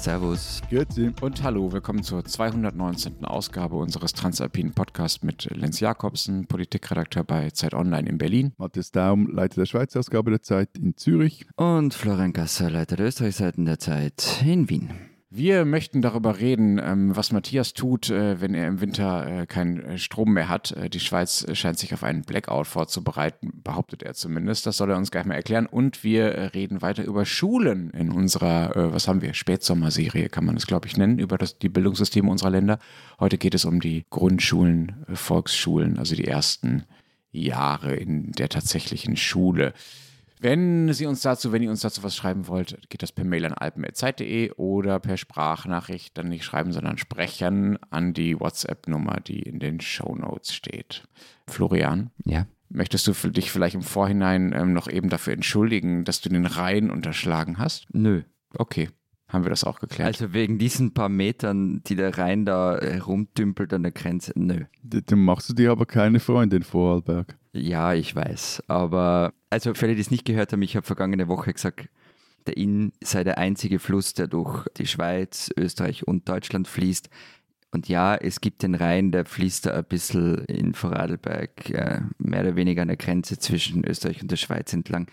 Servus. Grüezi. Und hallo, willkommen zur 219. Ausgabe unseres Transalpinen Podcasts mit Lenz Jakobsen, Politikredakteur bei Zeit Online in Berlin. Matthias Daum, Leiter der Schweizer Ausgabe der Zeit in Zürich. Und Florian Gasser, Leiter der Österreichseiten der Zeit in Wien. Wir möchten darüber reden, was Matthias tut, wenn er im Winter keinen Strom mehr hat. Die Schweiz scheint sich auf einen Blackout vorzubereiten, behauptet er zumindest. Das soll er uns gleich mal erklären. Und wir reden weiter über Schulen in unserer, Spätsommerserie, kann man es, glaube ich, nennen, über die Bildungssysteme unserer Länder. Heute geht es um die Grundschulen, Volksschulen, also die ersten Jahre in der tatsächlichen Schule. Wenn ihr uns dazu was schreiben wollt, geht das per Mail an alpen@zeit.de oder per Sprachnachricht, dann nicht schreiben, sondern sprechen an die WhatsApp-Nummer, die in den Shownotes steht. Florian? Ja? Möchtest du dich vielleicht im Vorhinein noch eben dafür entschuldigen, dass du den Rhein unterschlagen hast? Nö. Okay, haben wir das auch geklärt. Also wegen diesen paar Metern, die der Rhein da rumdümpelt an der Grenze, nö. Dann machst du dir aber keine Freunde in Vorarlberg. Ja, ich weiß. Aber, also für alle, die es nicht gehört haben, ich habe vergangene Woche gesagt, der Inn sei der einzige Fluss, der durch die Schweiz, Österreich und Deutschland fließt. Und ja, es gibt den Rhein, der fließt da ein bisschen in Vorarlberg, mehr oder weniger an der Grenze zwischen Österreich und der Schweiz entlang.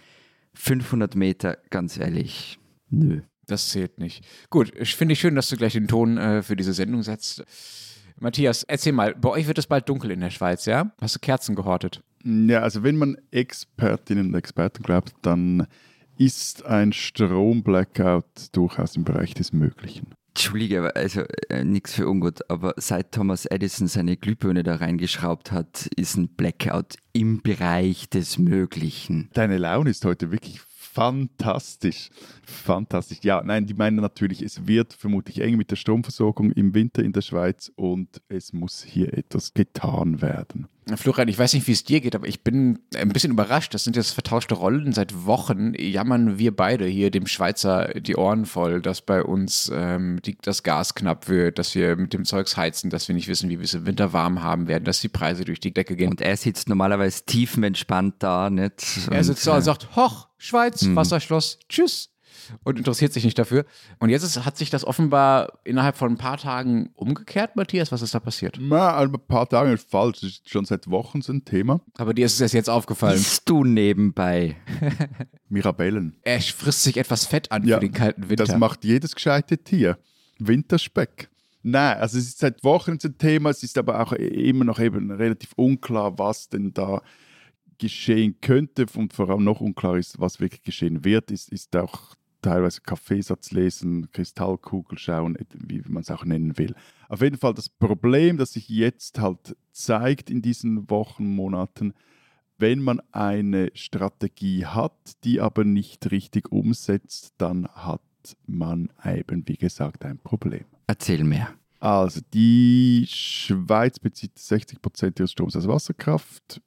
500 Meter, ganz ehrlich, nö. Das zählt nicht. Gut, ich finde es schön, dass du gleich den Ton für diese Sendung setzt. Matthias, erzähl mal, bei euch wird es bald dunkel in der Schweiz, ja? Hast du Kerzen gehortet? Ja, also wenn man Expertinnen und Experten glaubt, dann ist ein Strom-Blackout durchaus im Bereich des Möglichen. Entschuldige, aber also nichts für ungut, aber seit Thomas Edison seine Glühbirne da reingeschraubt hat, ist ein Blackout im Bereich des Möglichen. Deine Laune ist heute wirklich fantastisch. Fantastisch. Ja, nein, die meinen natürlich, es wird vermutlich eng mit der Stromversorgung im Winter in der Schweiz und es muss hier etwas getan werden. Florian, ich weiß nicht, wie es dir geht, aber ich bin ein bisschen überrascht. Das sind jetzt vertauschte Rollen. Seit Wochen jammern wir beide hier dem Schweizer die Ohren voll, dass bei uns das Gas knapp wird, dass wir mit dem Zeugs heizen, dass wir nicht wissen, wie wir es im Winter warm haben werden, dass die Preise durch die Decke gehen. Und er sitzt normalerweise tiefenentspannt da, nicht? Er sitzt da und sagt, hoch, Schweiz, Wasserschloss, tschüss. Und interessiert sich nicht dafür. Und jetzt hat sich das offenbar innerhalb von ein paar Tagen umgekehrt, Matthias. Was ist da passiert? Na, ein paar Tage ist falsch. Das ist schon seit Wochen so ein Thema. Aber dir ist es erst jetzt aufgefallen. Bist du nebenbei? Mirabellen. Er frisst sich etwas Fett an für den kalten Winter. Das macht jedes gescheite Tier. Winterspeck. Nein, also es ist seit Wochen so ein Thema. Es ist aber auch immer noch eben relativ unklar, was denn da geschehen könnte. Und vor allem noch unklar ist, was wirklich geschehen wird, ist auch teilweise Kaffeesatz lesen, Kristallkugel schauen, wie man es auch nennen will. Auf jeden Fall das Problem, das sich jetzt halt zeigt in diesen Wochen, Monaten, wenn man eine Strategie hat, die aber nicht richtig umsetzt, dann hat man eben, wie gesagt, ein Problem. Erzähl mehr. Also die Schweiz bezieht 60% ihres Stroms aus Wasserkraft,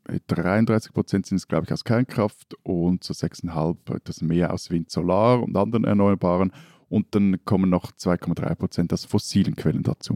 33% sind es, glaube ich, aus Kernkraft und so 6,5% etwas mehr aus Wind, Solar und anderen Erneuerbaren. Und dann kommen noch 2,3% aus fossilen Quellen dazu.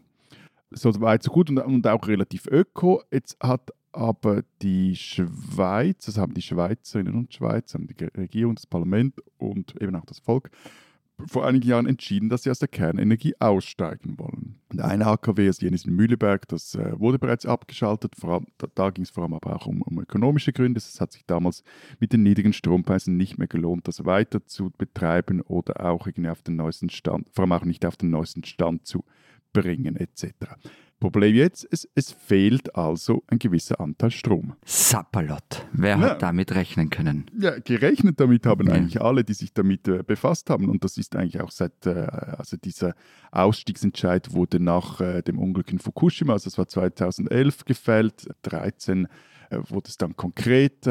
So weit, so gut und auch relativ öko. Jetzt hat aber die Schweiz, das haben die Schweizerinnen und Schweizer, die Regierung, das Parlament und eben auch das Volk, vor einigen Jahren entschieden, dass sie aus der Kernenergie aussteigen wollen. Und ein AKW, also jenes in Mühleberg, das wurde bereits abgeschaltet. Da ging es vor allem aber auch um ökonomische Gründe. Es hat sich damals mit den niedrigen Strompreisen nicht mehr gelohnt, das weiter zu betreiben oder auch irgendwie auf den neuesten Stand, vor allem auch nicht auf den neuesten Stand zu bringen etc. Problem jetzt, es fehlt also ein gewisser Anteil Strom. Sapperlot. Wer hat damit rechnen können? Ja, gerechnet damit haben eigentlich alle, die sich damit befasst haben. Und das ist eigentlich auch seit, also dieser Ausstiegsentscheid wurde nach dem Unglück in Fukushima, also das war 2011 gefällt, 2013 wurde es dann konkret,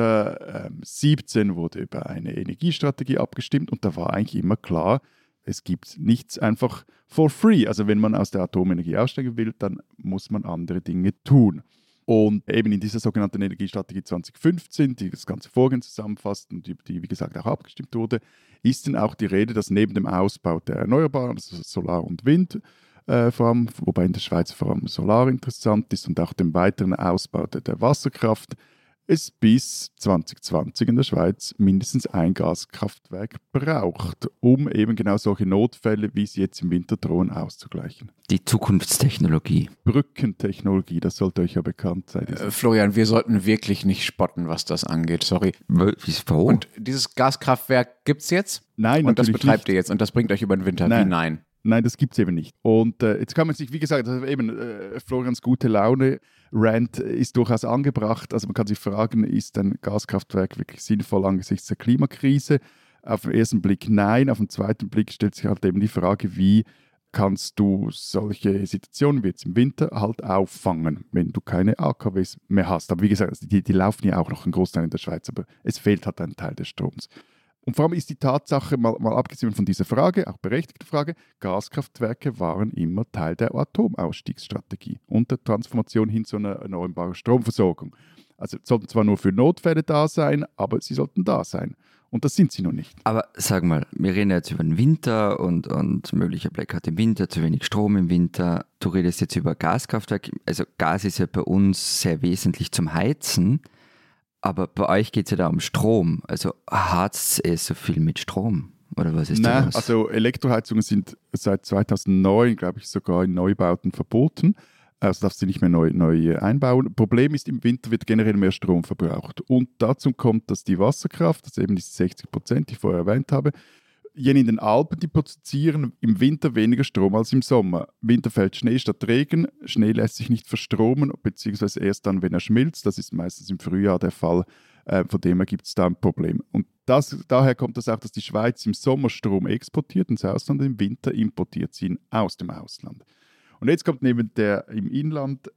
2017 wurde über eine Energiestrategie abgestimmt und da war eigentlich immer klar, es gibt nichts einfach for free. Also wenn man aus der Atomenergie aussteigen will, dann muss man andere Dinge tun. Und eben in dieser sogenannten Energiestrategie 2015, die das ganze Vorgehen zusammenfasst und die wie gesagt auch abgestimmt wurde, ist dann auch die Rede, dass neben dem Ausbau der Erneuerbaren, also Solar und Wind, vor allem, wobei in der Schweiz vor allem Solar interessant ist und auch dem weiteren Ausbau der Wasserkraft, es bis 2020 in der Schweiz mindestens ein Gaskraftwerk braucht, um eben genau solche Notfälle, wie sie jetzt im Winter drohen, auszugleichen. Die Zukunftstechnologie. Brückentechnologie, das sollte euch ja bekannt sein. Florian, wir sollten wirklich nicht spotten, was das angeht, sorry. Wieso? Und dieses Gaskraftwerk gibt es jetzt? Nein, und das natürlich betreibt nicht. ihr jetzt und das bringt euch über den Winter? Nein. Wie nein? Nein, das gibt es eben nicht. Und jetzt kann man sich, wie gesagt, also eben Florians gute Laune-Rant ist durchaus angebracht. Also man kann sich fragen, ist ein Gaskraftwerk wirklich sinnvoll angesichts der Klimakrise? Auf den ersten Blick nein, auf den zweiten Blick stellt sich halt eben die Frage, wie kannst du solche Situationen wie jetzt im Winter halt auffangen, wenn du keine AKWs mehr hast. Aber wie gesagt, die laufen ja auch noch einen Großteil in der Schweiz, aber es fehlt halt ein Teil des Stroms. Und vor allem ist die Tatsache, mal abgesehen von dieser Frage, auch berechtigte Frage, Gaskraftwerke waren immer Teil der Atomausstiegsstrategie und der Transformation hin zu einer erneuerbaren Stromversorgung. Also sollten zwar nur für Notfälle da sein, aber sie sollten da sein. Und das sind sie noch nicht. Aber sag mal, wir reden jetzt über den Winter und möglicher Blackout im Winter, zu wenig Strom im Winter. Du redest jetzt über Gaskraftwerke. Also Gas ist ja bei uns sehr wesentlich zum Heizen. Aber bei euch geht es ja da um Strom. Also heizt es so viel mit Strom? Oder was ist Nein, das? also Elektroheizungen sind seit 2009, glaube ich, sogar in Neubauten verboten. Also darfst du nicht mehr neu einbauen. Problem ist, im Winter wird generell mehr Strom verbraucht. Und dazu kommt, dass die Wasserkraft, das eben diese 60%, die ich vorher erwähnt habe, jene in den Alpen, die produzieren im Winter weniger Strom als im Sommer. Im Winter fällt Schnee statt Regen. Schnee lässt sich nicht verstromen, beziehungsweise erst dann, wenn er schmilzt. Das ist meistens im Frühjahr der Fall. Von dem her gibt es da ein Problem. Und daher kommt das auch, dass die Schweiz im Sommer Strom exportiert ins Ausland, im Winter importiert sie ihn aus dem Ausland. Und jetzt kommt neben der im Inland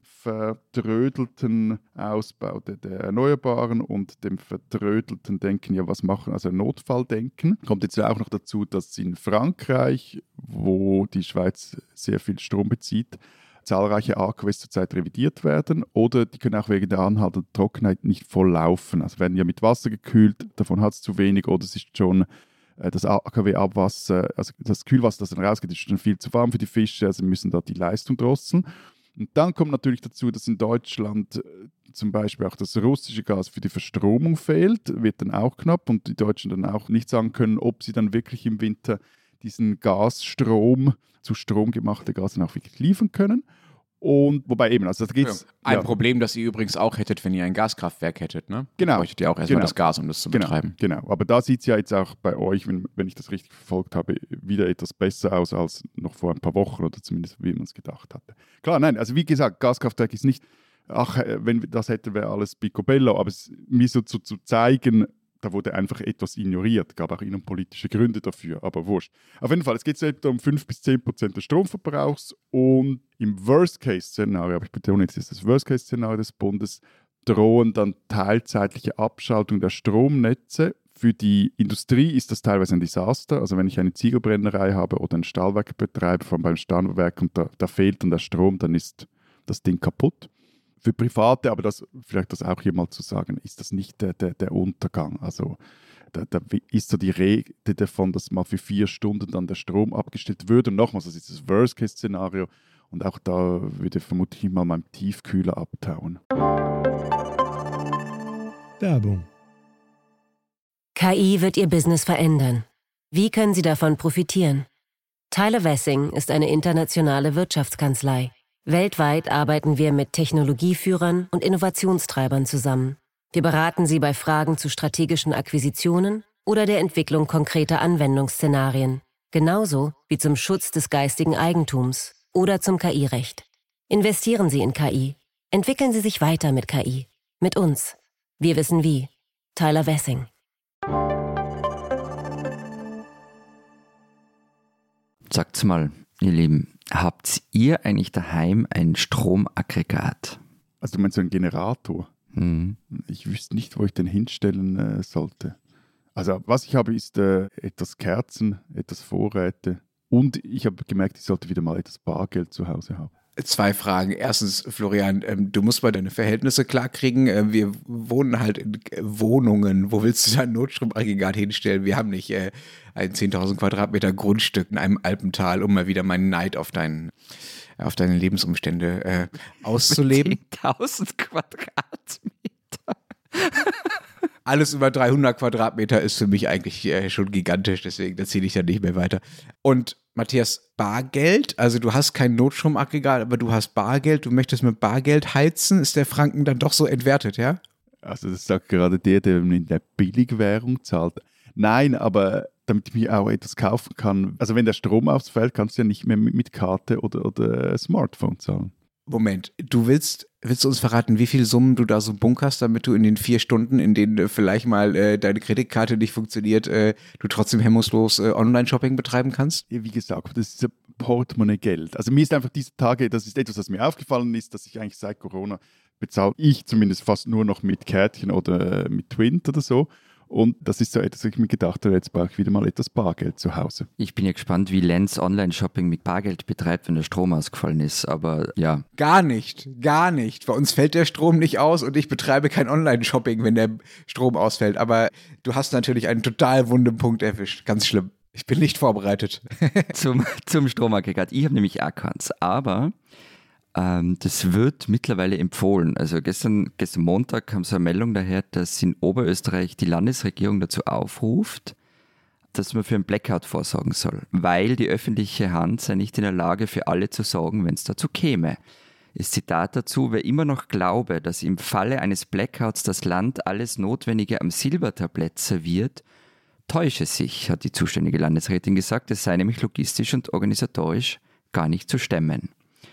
verdrödelten Ausbau der Erneuerbaren und dem verdrödelten Denken, ja was machen, also Notfalldenken, kommt jetzt auch noch dazu, dass in Frankreich, wo die Schweiz sehr viel Strom bezieht, zahlreiche AKWs zurzeit revidiert werden oder die können auch wegen der anhaltenden Trockenheit nicht voll laufen. Also werden ja mit Wasser gekühlt, davon hat es zu wenig oder es ist schon das AKW-Abwasser, also das Kühlwasser, das dann rausgeht, ist schon viel zu warm für die Fische, also müssen da die Leistung drosseln. Und dann kommt natürlich dazu, dass in Deutschland zum Beispiel auch das russische Gas für die Verstromung fehlt, wird dann auch knapp und die Deutschen dann auch nicht sagen können, ob sie dann wirklich im Winter diesen Gasstrom, zu Strom gemachte Gas dann auch wirklich liefern können. Und wobei eben, also da geht's. Ein Problem, das ihr übrigens auch hättet, wenn ihr ein Gaskraftwerk hättet, ne? Genau. Bräuchtet ihr auch erstmal das Gas, um das zu betreiben. Genau, aber da sieht es ja jetzt auch bei euch, wenn ich das richtig verfolgt habe, wieder etwas besser aus als noch vor ein paar Wochen oder zumindest wie man es gedacht hatte. Klar, nein, also wie gesagt, Gaskraftwerk ist nicht, wenn wir das hätten, wäre alles picobello, aber mir so zu zeigen, da wurde einfach etwas ignoriert, gab auch innenpolitische Gründe dafür, aber wurscht. Auf jeden Fall, es geht etwa um 5-10% des Stromverbrauchs und im Worst-Case-Szenario, aber ich betone jetzt, das ist das Worst-Case-Szenario des Bundes, drohen dann teilzeitliche Abschaltung der Stromnetze. Für die Industrie ist das teilweise ein Desaster. Also wenn ich eine Ziegelbrennerei habe oder ein Stahlwerk betreibe, vor allem beim Stahlwerk und da fehlt dann der Strom, dann ist das Ding kaputt. Für Private, aber vielleicht das auch hier mal zu sagen, ist das nicht der Untergang. Also da ist so die Rede davon, dass mal für 4 Stunden dann der Strom abgestellt würde. Und nochmals, das ist das Worst-Case-Szenario. Und auch da würde vermutlich mal mein Tiefkühler abtauen. Werbung. KI wird Ihr Business verändern. Wie können Sie davon profitieren? Tyler Wessing ist eine internationale Wirtschaftskanzlei. Weltweit arbeiten wir mit Technologieführern und Innovationstreibern zusammen. Wir beraten Sie bei Fragen zu strategischen Akquisitionen oder der Entwicklung konkreter Anwendungsszenarien, genauso wie zum Schutz des geistigen Eigentums oder zum KI-Recht. Investieren Sie in KI. Entwickeln Sie sich weiter mit KI. Mit uns. Wir wissen wie. Tyler Wessing. Sagt's mal, ihr Lieben, habt ihr eigentlich daheim ein Stromaggregat? Also du meinst so einen Generator? Ich wüsste nicht, wo ich den hinstellen sollte. Also was ich habe, ist etwas Kerzen, etwas Vorräte und ich habe gemerkt, ich sollte wieder mal etwas Bargeld zu Hause haben. 2 Fragen. Erstens, Florian, du musst mal deine Verhältnisse klarkriegen. Wir wohnen halt in Wohnungen. Wo willst du dein Notstromaggregat hinstellen? Wir haben nicht ein 10.000 Quadratmeter Grundstück in einem Alpental, um mal wieder meinen Neid auf deine Lebensumstände auszuleben. 10.000 Quadratmeter. Alles über 300 Quadratmeter ist für mich eigentlich schon gigantisch, deswegen erzähle ich da nicht mehr weiter. Und Matthias, Bargeld, also du hast kein Notstromaggregat, aber du hast Bargeld, du möchtest mit Bargeld heizen, ist der Franken dann doch so entwertet, ja? Also das sagt gerade der in der Billigwährung zahlt. Nein, aber damit ich mir auch etwas kaufen kann, also wenn der Strom ausfällt, kannst du ja nicht mehr mit Karte oder Smartphone zahlen. Moment, willst du uns verraten, wie viele Summen du da so bunkerst, damit du in den 4 Stunden, in denen vielleicht mal deine Kreditkarte nicht funktioniert, du trotzdem hemmungslos Online-Shopping betreiben kannst? Ja, wie gesagt, das ist ja Portemonnaie-Geld. Also mir ist einfach diese Tage, das ist etwas, was mir aufgefallen ist, dass ich eigentlich seit Corona bezahle ich zumindest fast nur noch mit Kärtchen oder mit Twint oder so. Und das ist so etwas, was ich mir gedacht habe, jetzt brauche ich wieder mal etwas Bargeld zu Hause. Ich bin ja gespannt, wie Lenz Online-Shopping mit Bargeld betreibt, wenn der Strom ausgefallen ist, aber ja. Gar nicht. Bei uns fällt der Strom nicht aus und ich betreibe kein Online-Shopping, wenn der Strom ausfällt. Aber du hast natürlich einen total wunden Punkt erwischt. Ganz schlimm. Ich bin nicht vorbereitet. Zum Stromaggregat. Ich habe nämlich auch keins, aber das wird mittlerweile empfohlen. Also gestern Montag kam so eine Meldung daher, dass in Oberösterreich die Landesregierung dazu aufruft, dass man für einen Blackout vorsorgen soll, weil die öffentliche Hand sei nicht in der Lage, für alle zu sorgen, wenn es dazu käme. Das Zitat dazu: Wer immer noch glaube, dass im Falle eines Blackouts das Land alles Notwendige am Silbertablett serviert, täusche sich, hat die zuständige Landesrätin gesagt. Es sei nämlich logistisch und organisatorisch gar nicht zu stemmen.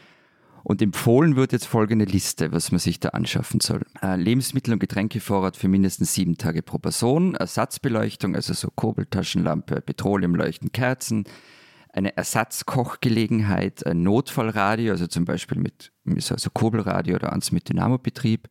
Und empfohlen wird jetzt folgende Liste, was man sich da anschaffen soll. Lebensmittel- und Getränkevorrat für mindestens 7 Tage pro Person, Ersatzbeleuchtung, also so Kurbeltaschenlampe, Petroleumleuchten, Kerzen, eine Ersatzkochgelegenheit, ein Notfallradio, also zum Beispiel mit so Kurbelradio oder eins mit Dynamobetrieb,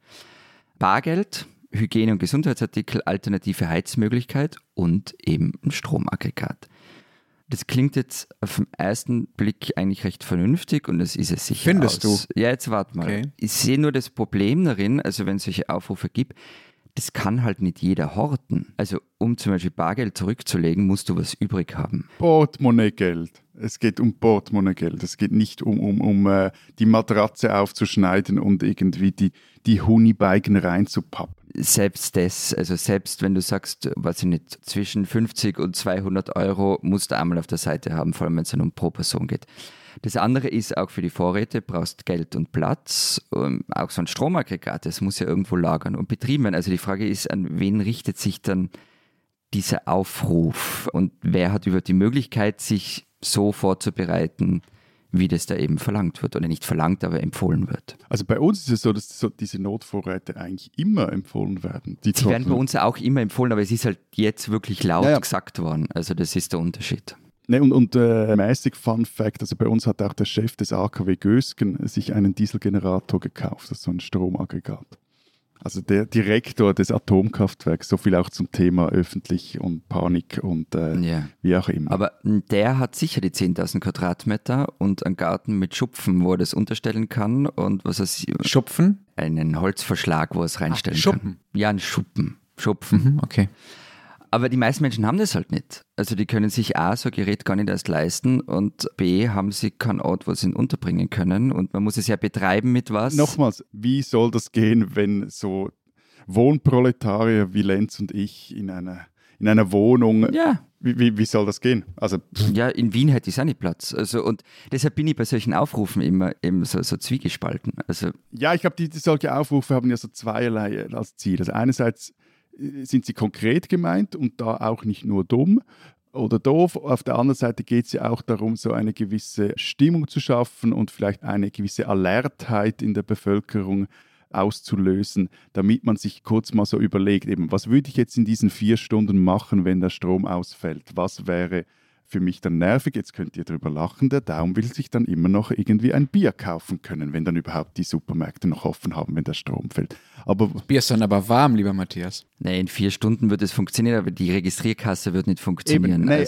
Bargeld, Hygiene- und Gesundheitsartikel, alternative Heizmöglichkeit und eben ein Stromaggregat. Das klingt jetzt auf den ersten Blick eigentlich recht vernünftig und das ist es sicher. Findest du? Ja, jetzt warte mal. Okay. Ich sehe nur das Problem darin, also wenn es solche Aufrufe gibt, das kann halt nicht jeder horten. Also um zum Beispiel Bargeld zurückzulegen, musst du was übrig haben. Portemonnaie-Geld. Es geht um Portemonnaie-Geld. Es geht nicht um die Matratze aufzuschneiden und irgendwie die Honigbalken reinzupappen. Selbst das, also selbst wenn du sagst, weiß ich nicht, zwischen 50 und 200 Euro musst du einmal auf der Seite haben, vor allem wenn es dann pro Person geht. Das andere ist, auch für die Vorräte brauchst Geld und Platz, auch so ein Stromaggregat, das muss ja irgendwo lagern und betrieben werden. Also die Frage ist, an wen richtet sich dann dieser Aufruf und wer hat überhaupt die Möglichkeit, sich so vorzubereiten, wie das da eben verlangt wird. Oder nicht verlangt, aber empfohlen wird. Also bei uns ist es so, dass diese Notvorräte eigentlich immer empfohlen werden. Sie werden bei uns auch immer empfohlen, aber es ist halt jetzt wirklich laut gesagt worden. Also das ist der Unterschied. Ne, und mäßig Fun Fact, also bei uns hat auch der Chef des AKW Gösgen sich einen Dieselgenerator gekauft, das ist so ein Stromaggregat. Also der Direktor des Atomkraftwerks, so viel auch zum Thema öffentlich und Panik und wie auch immer. Aber der hat sicher die 10.000 Quadratmeter und einen Garten mit Schupfen, wo er das unterstellen kann und was er Schupfen? Einen Holzverschlag, wo er es reinstellen Schuppen. kann. Ja, ein Schupfen. Okay. Aber die meisten Menschen haben das halt nicht. Also die können sich A, so ein Gerät gar nicht erst leisten und B, haben sie keinen Ort, wo sie ihn unterbringen können und man muss es ja betreiben mit was. Nochmals, wie soll das gehen, wenn so Wohnproletarier wie Lenz und ich in einer Wohnung, wie soll das gehen? Also, ja, in Wien hätte ich auch nicht Platz. Also, und deshalb bin ich bei solchen Aufrufen immer eben so zwiegespalten. Also, ja, ich glaube, solche Aufrufe haben ja so zweierlei als Ziel. Also einerseits sind sie konkret gemeint und da auch nicht nur dumm oder doof. Auf der anderen Seite geht es ja auch darum, so eine gewisse Stimmung zu schaffen und vielleicht eine gewisse Alertheit in der Bevölkerung auszulösen, damit man sich kurz mal so überlegt, eben, was würde ich jetzt in diesen 4 Stunden machen, wenn der Strom ausfällt? Was wäre für mich dann nervig? Jetzt könnt ihr drüber lachen, der Daumen will sich dann immer noch irgendwie ein Bier kaufen können, wenn dann überhaupt die Supermärkte noch offen haben, wenn der Strom fällt. Aber Bier ist dann aber warm, lieber Matthias. Nee, in 4 Stunden wird es funktionieren, aber die Registrierkasse wird nicht funktionieren. Eben, nee,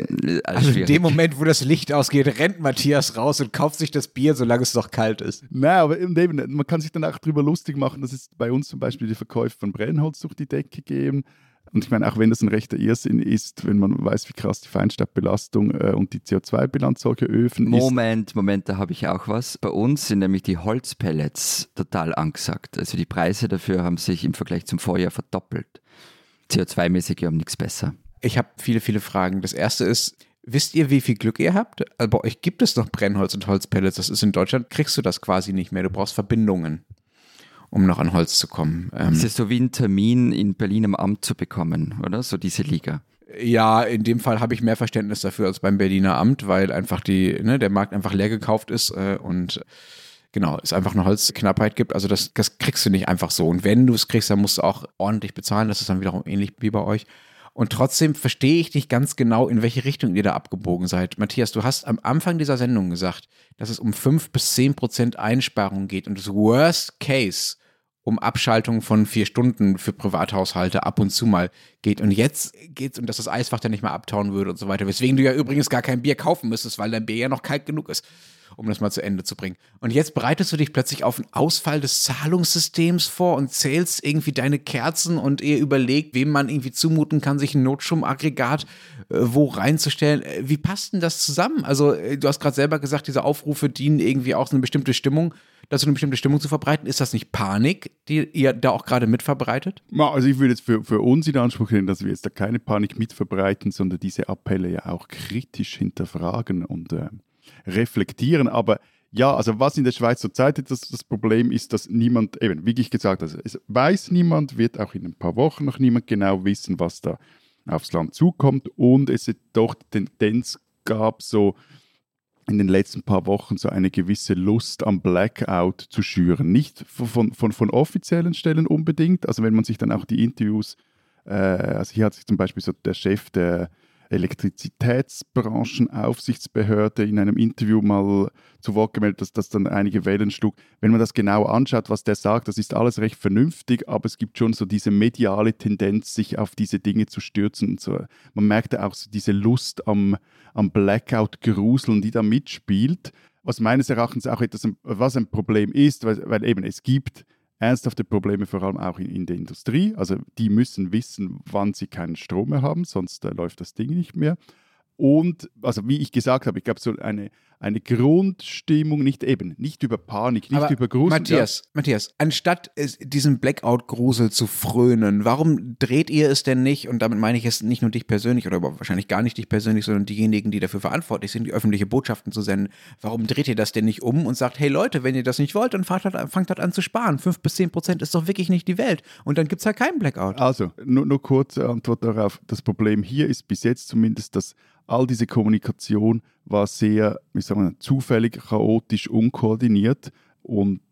also in dem Moment, wo das Licht ausgeht, rennt Matthias raus und kauft sich das Bier, solange es noch kalt ist. Nein, aber eben, man kann sich dann auch darüber lustig machen, dass es bei uns zum Beispiel die Verkäufe von Brennholz durch die Decke gehen. Und ich meine, auch wenn das ein rechter Irrsinn ist, wenn man weiß, wie krass die Feinstaubbelastung und die CO2-Bilanz solcher Öfen ist. Moment, da habe ich auch was. Bei uns sind nämlich die Holzpellets total angesagt. Also die Preise dafür haben sich im Vergleich zum Vorjahr verdoppelt. CO2-mäßig haben nichts besser. Ich habe viele, viele Fragen. Das erste ist, wisst ihr, wie viel Glück ihr habt? Also bei euch gibt es noch Brennholz und Holzpellets. Das ist in Deutschland, kriegst du das quasi nicht mehr. Du brauchst Verbindungen, um noch an Holz zu kommen. Es ist so wie ein Termin in Berlin am Amt zu bekommen, oder? So diese Liga. Ja, in dem Fall habe ich mehr Verständnis dafür als beim Berliner Amt, weil einfach der Markt einfach leer gekauft ist und genau, es einfach eine Holzknappheit gibt. Also das kriegst du nicht einfach so. Und wenn du es kriegst, dann musst du auch ordentlich bezahlen. Das ist dann wiederum ähnlich wie bei euch. Und trotzdem verstehe ich nicht ganz genau, in welche Richtung ihr da abgebogen seid. Matthias, du hast am Anfang dieser Sendung gesagt, dass es um 5-10% Einsparungen geht und das Worst Case um Abschaltung von 4 Stunden für Privathaushalte ab und zu mal geht. Und jetzt geht's um, dass das Eisfach dann nicht mehr abtauen würde und so weiter. Weswegen du ja übrigens gar kein Bier kaufen müsstest, weil dein Bier ja noch kalt genug ist, um das mal zu Ende zu bringen. Und jetzt bereitest du dich plötzlich auf einen Ausfall des Zahlungssystems vor und zählst irgendwie deine Kerzen und ihr überlegt, wem man irgendwie zumuten kann, sich ein Notstromaggregat wo reinzustellen. Wie passt denn das zusammen? Also du hast gerade selber gesagt, diese Aufrufe dienen irgendwie auch so eine bestimmte Stimmung, zu verbreiten. Ist das nicht Panik, die ihr da auch gerade mitverbreitet? Also ich würde jetzt für uns in Anspruch nehmen, dass wir jetzt da keine Panik mitverbreiten, sondern diese Appelle ja auch kritisch hinterfragen und reflektieren. Aber ja, also was in der Schweiz zurzeit das Problem ist, dass niemand, eben wie ich gesagt habe, es weiß niemand, wird auch in ein paar Wochen noch niemand genau wissen, was da aufs Land zukommt. Und es doch die Tendenz gab, so in den letzten paar Wochen so eine gewisse Lust am Blackout zu schüren. Nicht von offiziellen Stellen unbedingt, also wenn man sich dann auch die Interviews, also hier hat sich zum Beispiel so der Chef der Elektrizitätsbranchenaufsichtsbehörde in einem Interview mal zu Wort gemeldet, dass das dann einige Wellen schlug. Wenn man das genau anschaut, was der sagt, das ist alles recht vernünftig, aber es gibt schon so diese mediale Tendenz, sich auf diese Dinge zu stürzen. Und so. Man merkte auch so diese Lust am Blackout-Gruseln, die da mitspielt, was meines Erachtens auch etwas, was ein Problem ist, weil eben es gibt ernsthafte Probleme, vor allem auch in der Industrie. Also die müssen wissen, wann sie keinen Strom mehr haben, sonst läuft das Ding nicht mehr. Und, also wie ich gesagt habe, ich glaube, so eine Grundstimmung, nicht über Panik, nicht über Grusel. Matthias, anstatt diesen Blackout-Grusel zu frönen, warum dreht ihr es denn nicht, und damit meine ich jetzt nicht nur dich persönlich oder wahrscheinlich gar nicht dich persönlich, sondern diejenigen, die dafür verantwortlich sind, die öffentliche Botschaften zu senden, warum dreht ihr das denn nicht um und sagt, hey Leute, wenn ihr das nicht wollt, dann fangt halt an zu sparen. 5-10% ist doch wirklich nicht die Welt. Und dann gibt es halt keinen Blackout. Also, nur kurze Antwort darauf. Das Problem hier ist bis jetzt zumindest, dass all diese Kommunikation war sehr, zufällig, chaotisch, unkoordiniert und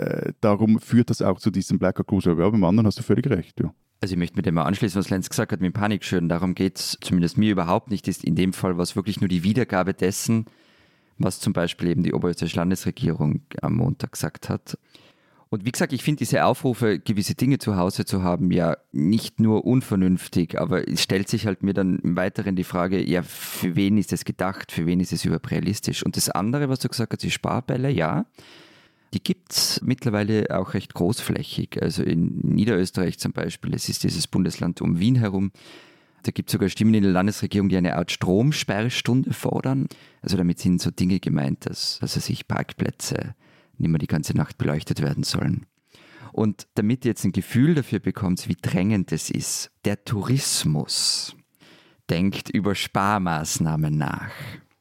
darum führt das auch zu diesem Blackout-Grusel. Aber beim anderen hast du völlig recht, ja. Also ich möchte mit dem mal anschließen, was Lenz gesagt hat, mit Panik schüren. Darum geht es zumindest mir überhaupt nicht. Ist in dem Fall was wirklich nur die Wiedergabe dessen, was zum Beispiel eben die Oberösterreichische Landesregierung am Montag gesagt hat. Und wie gesagt, ich finde diese Aufrufe, gewisse Dinge zu Hause zu haben, ja nicht nur unvernünftig, aber es stellt sich halt mir dann im Weiteren die Frage, ja, für wen ist es gedacht, für wen ist es überhaupt realistisch? Und das andere, was du gesagt hast, die Sparbälle, ja, die gibt es mittlerweile auch recht großflächig. Also in Niederösterreich zum Beispiel, es ist dieses Bundesland um Wien herum, da gibt es sogar Stimmen in der Landesregierung, die eine Art Stromsperrstunde fordern. Also damit sind so Dinge gemeint, dass sich Parkplätze nicht mehr die ganze Nacht beleuchtet werden sollen. Und damit ihr jetzt ein Gefühl dafür bekommt, wie drängend es ist, der Tourismus denkt über Sparmaßnahmen nach.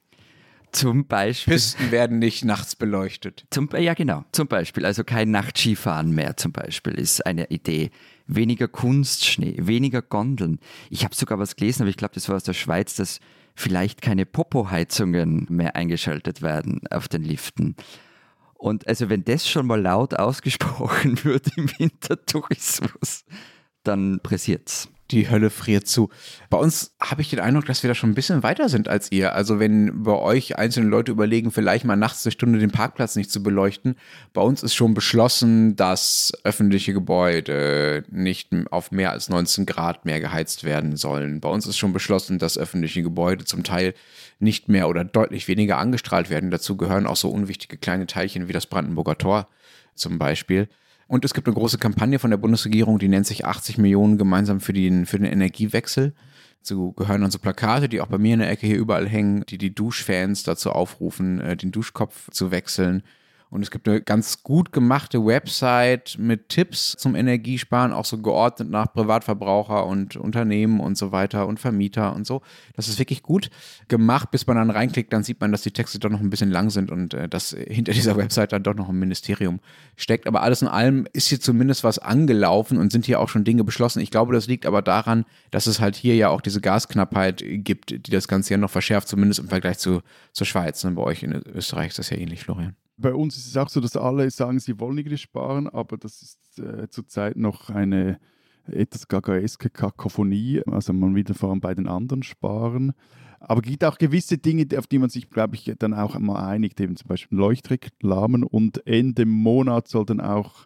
Zum Beispiel. Pisten werden nicht nachts beleuchtet. Ja, genau. Zum Beispiel. Also kein Nachtskifahren mehr zum Beispiel ist eine Idee. Weniger Kunstschnee, weniger Gondeln. Ich habe sogar was gelesen, aber ich glaube, das war aus der Schweiz, dass vielleicht keine Popo-Heizungen mehr eingeschaltet werden auf den Liften. Und also wenn das schon mal laut ausgesprochen wird im Wintertourismus, dann pressiert's. Die Hölle friert zu. Bei uns habe ich den Eindruck, dass wir da schon ein bisschen weiter sind als ihr. Also wenn bei euch einzelne Leute überlegen, vielleicht mal nachts eine Stunde den Parkplatz nicht zu beleuchten, bei uns ist schon beschlossen, dass öffentliche Gebäude nicht auf mehr als 19 Grad mehr geheizt werden sollen. Bei uns ist schon beschlossen, dass öffentliche Gebäude zum Teil nicht mehr oder deutlich weniger angestrahlt werden. Dazu gehören auch so unwichtige kleine Teilchen wie das Brandenburger Tor zum Beispiel. Und es gibt eine große Kampagne von der Bundesregierung, die nennt sich 80 Millionen gemeinsam für den Energiewechsel. Dazu gehören dann so Plakate, die auch bei mir in der Ecke hier überall hängen, die Duschfans dazu aufrufen, den Duschkopf zu wechseln. Und es gibt eine ganz gut gemachte Website mit Tipps zum Energiesparen, auch so geordnet nach Privatverbraucher und Unternehmen und so weiter und Vermieter und so. Das ist wirklich gut gemacht. Bis man dann reinklickt, dann sieht man, dass die Texte doch noch ein bisschen lang sind und dass hinter dieser Website dann doch noch ein Ministerium steckt. Aber alles in allem ist hier zumindest was angelaufen und sind hier auch schon Dinge beschlossen. Ich glaube, das liegt aber daran, dass es halt hier ja auch diese Gasknappheit gibt, die das Ganze ja noch verschärft, zumindest im Vergleich zur Schweiz. Und bei euch in Österreich ist das ja ähnlich, Florian. Bei uns ist es auch so, dass alle sagen, sie wollen nicht sparen, aber das ist zurzeit noch eine etwas gagaeske Kakophonie. Also man will vor allem bei den anderen sparen. Aber es gibt auch gewisse Dinge, auf die man sich, glaube ich, dann auch mal einigt, eben zum Beispiel Leuchtreklamen. Und Ende Monat soll dann auch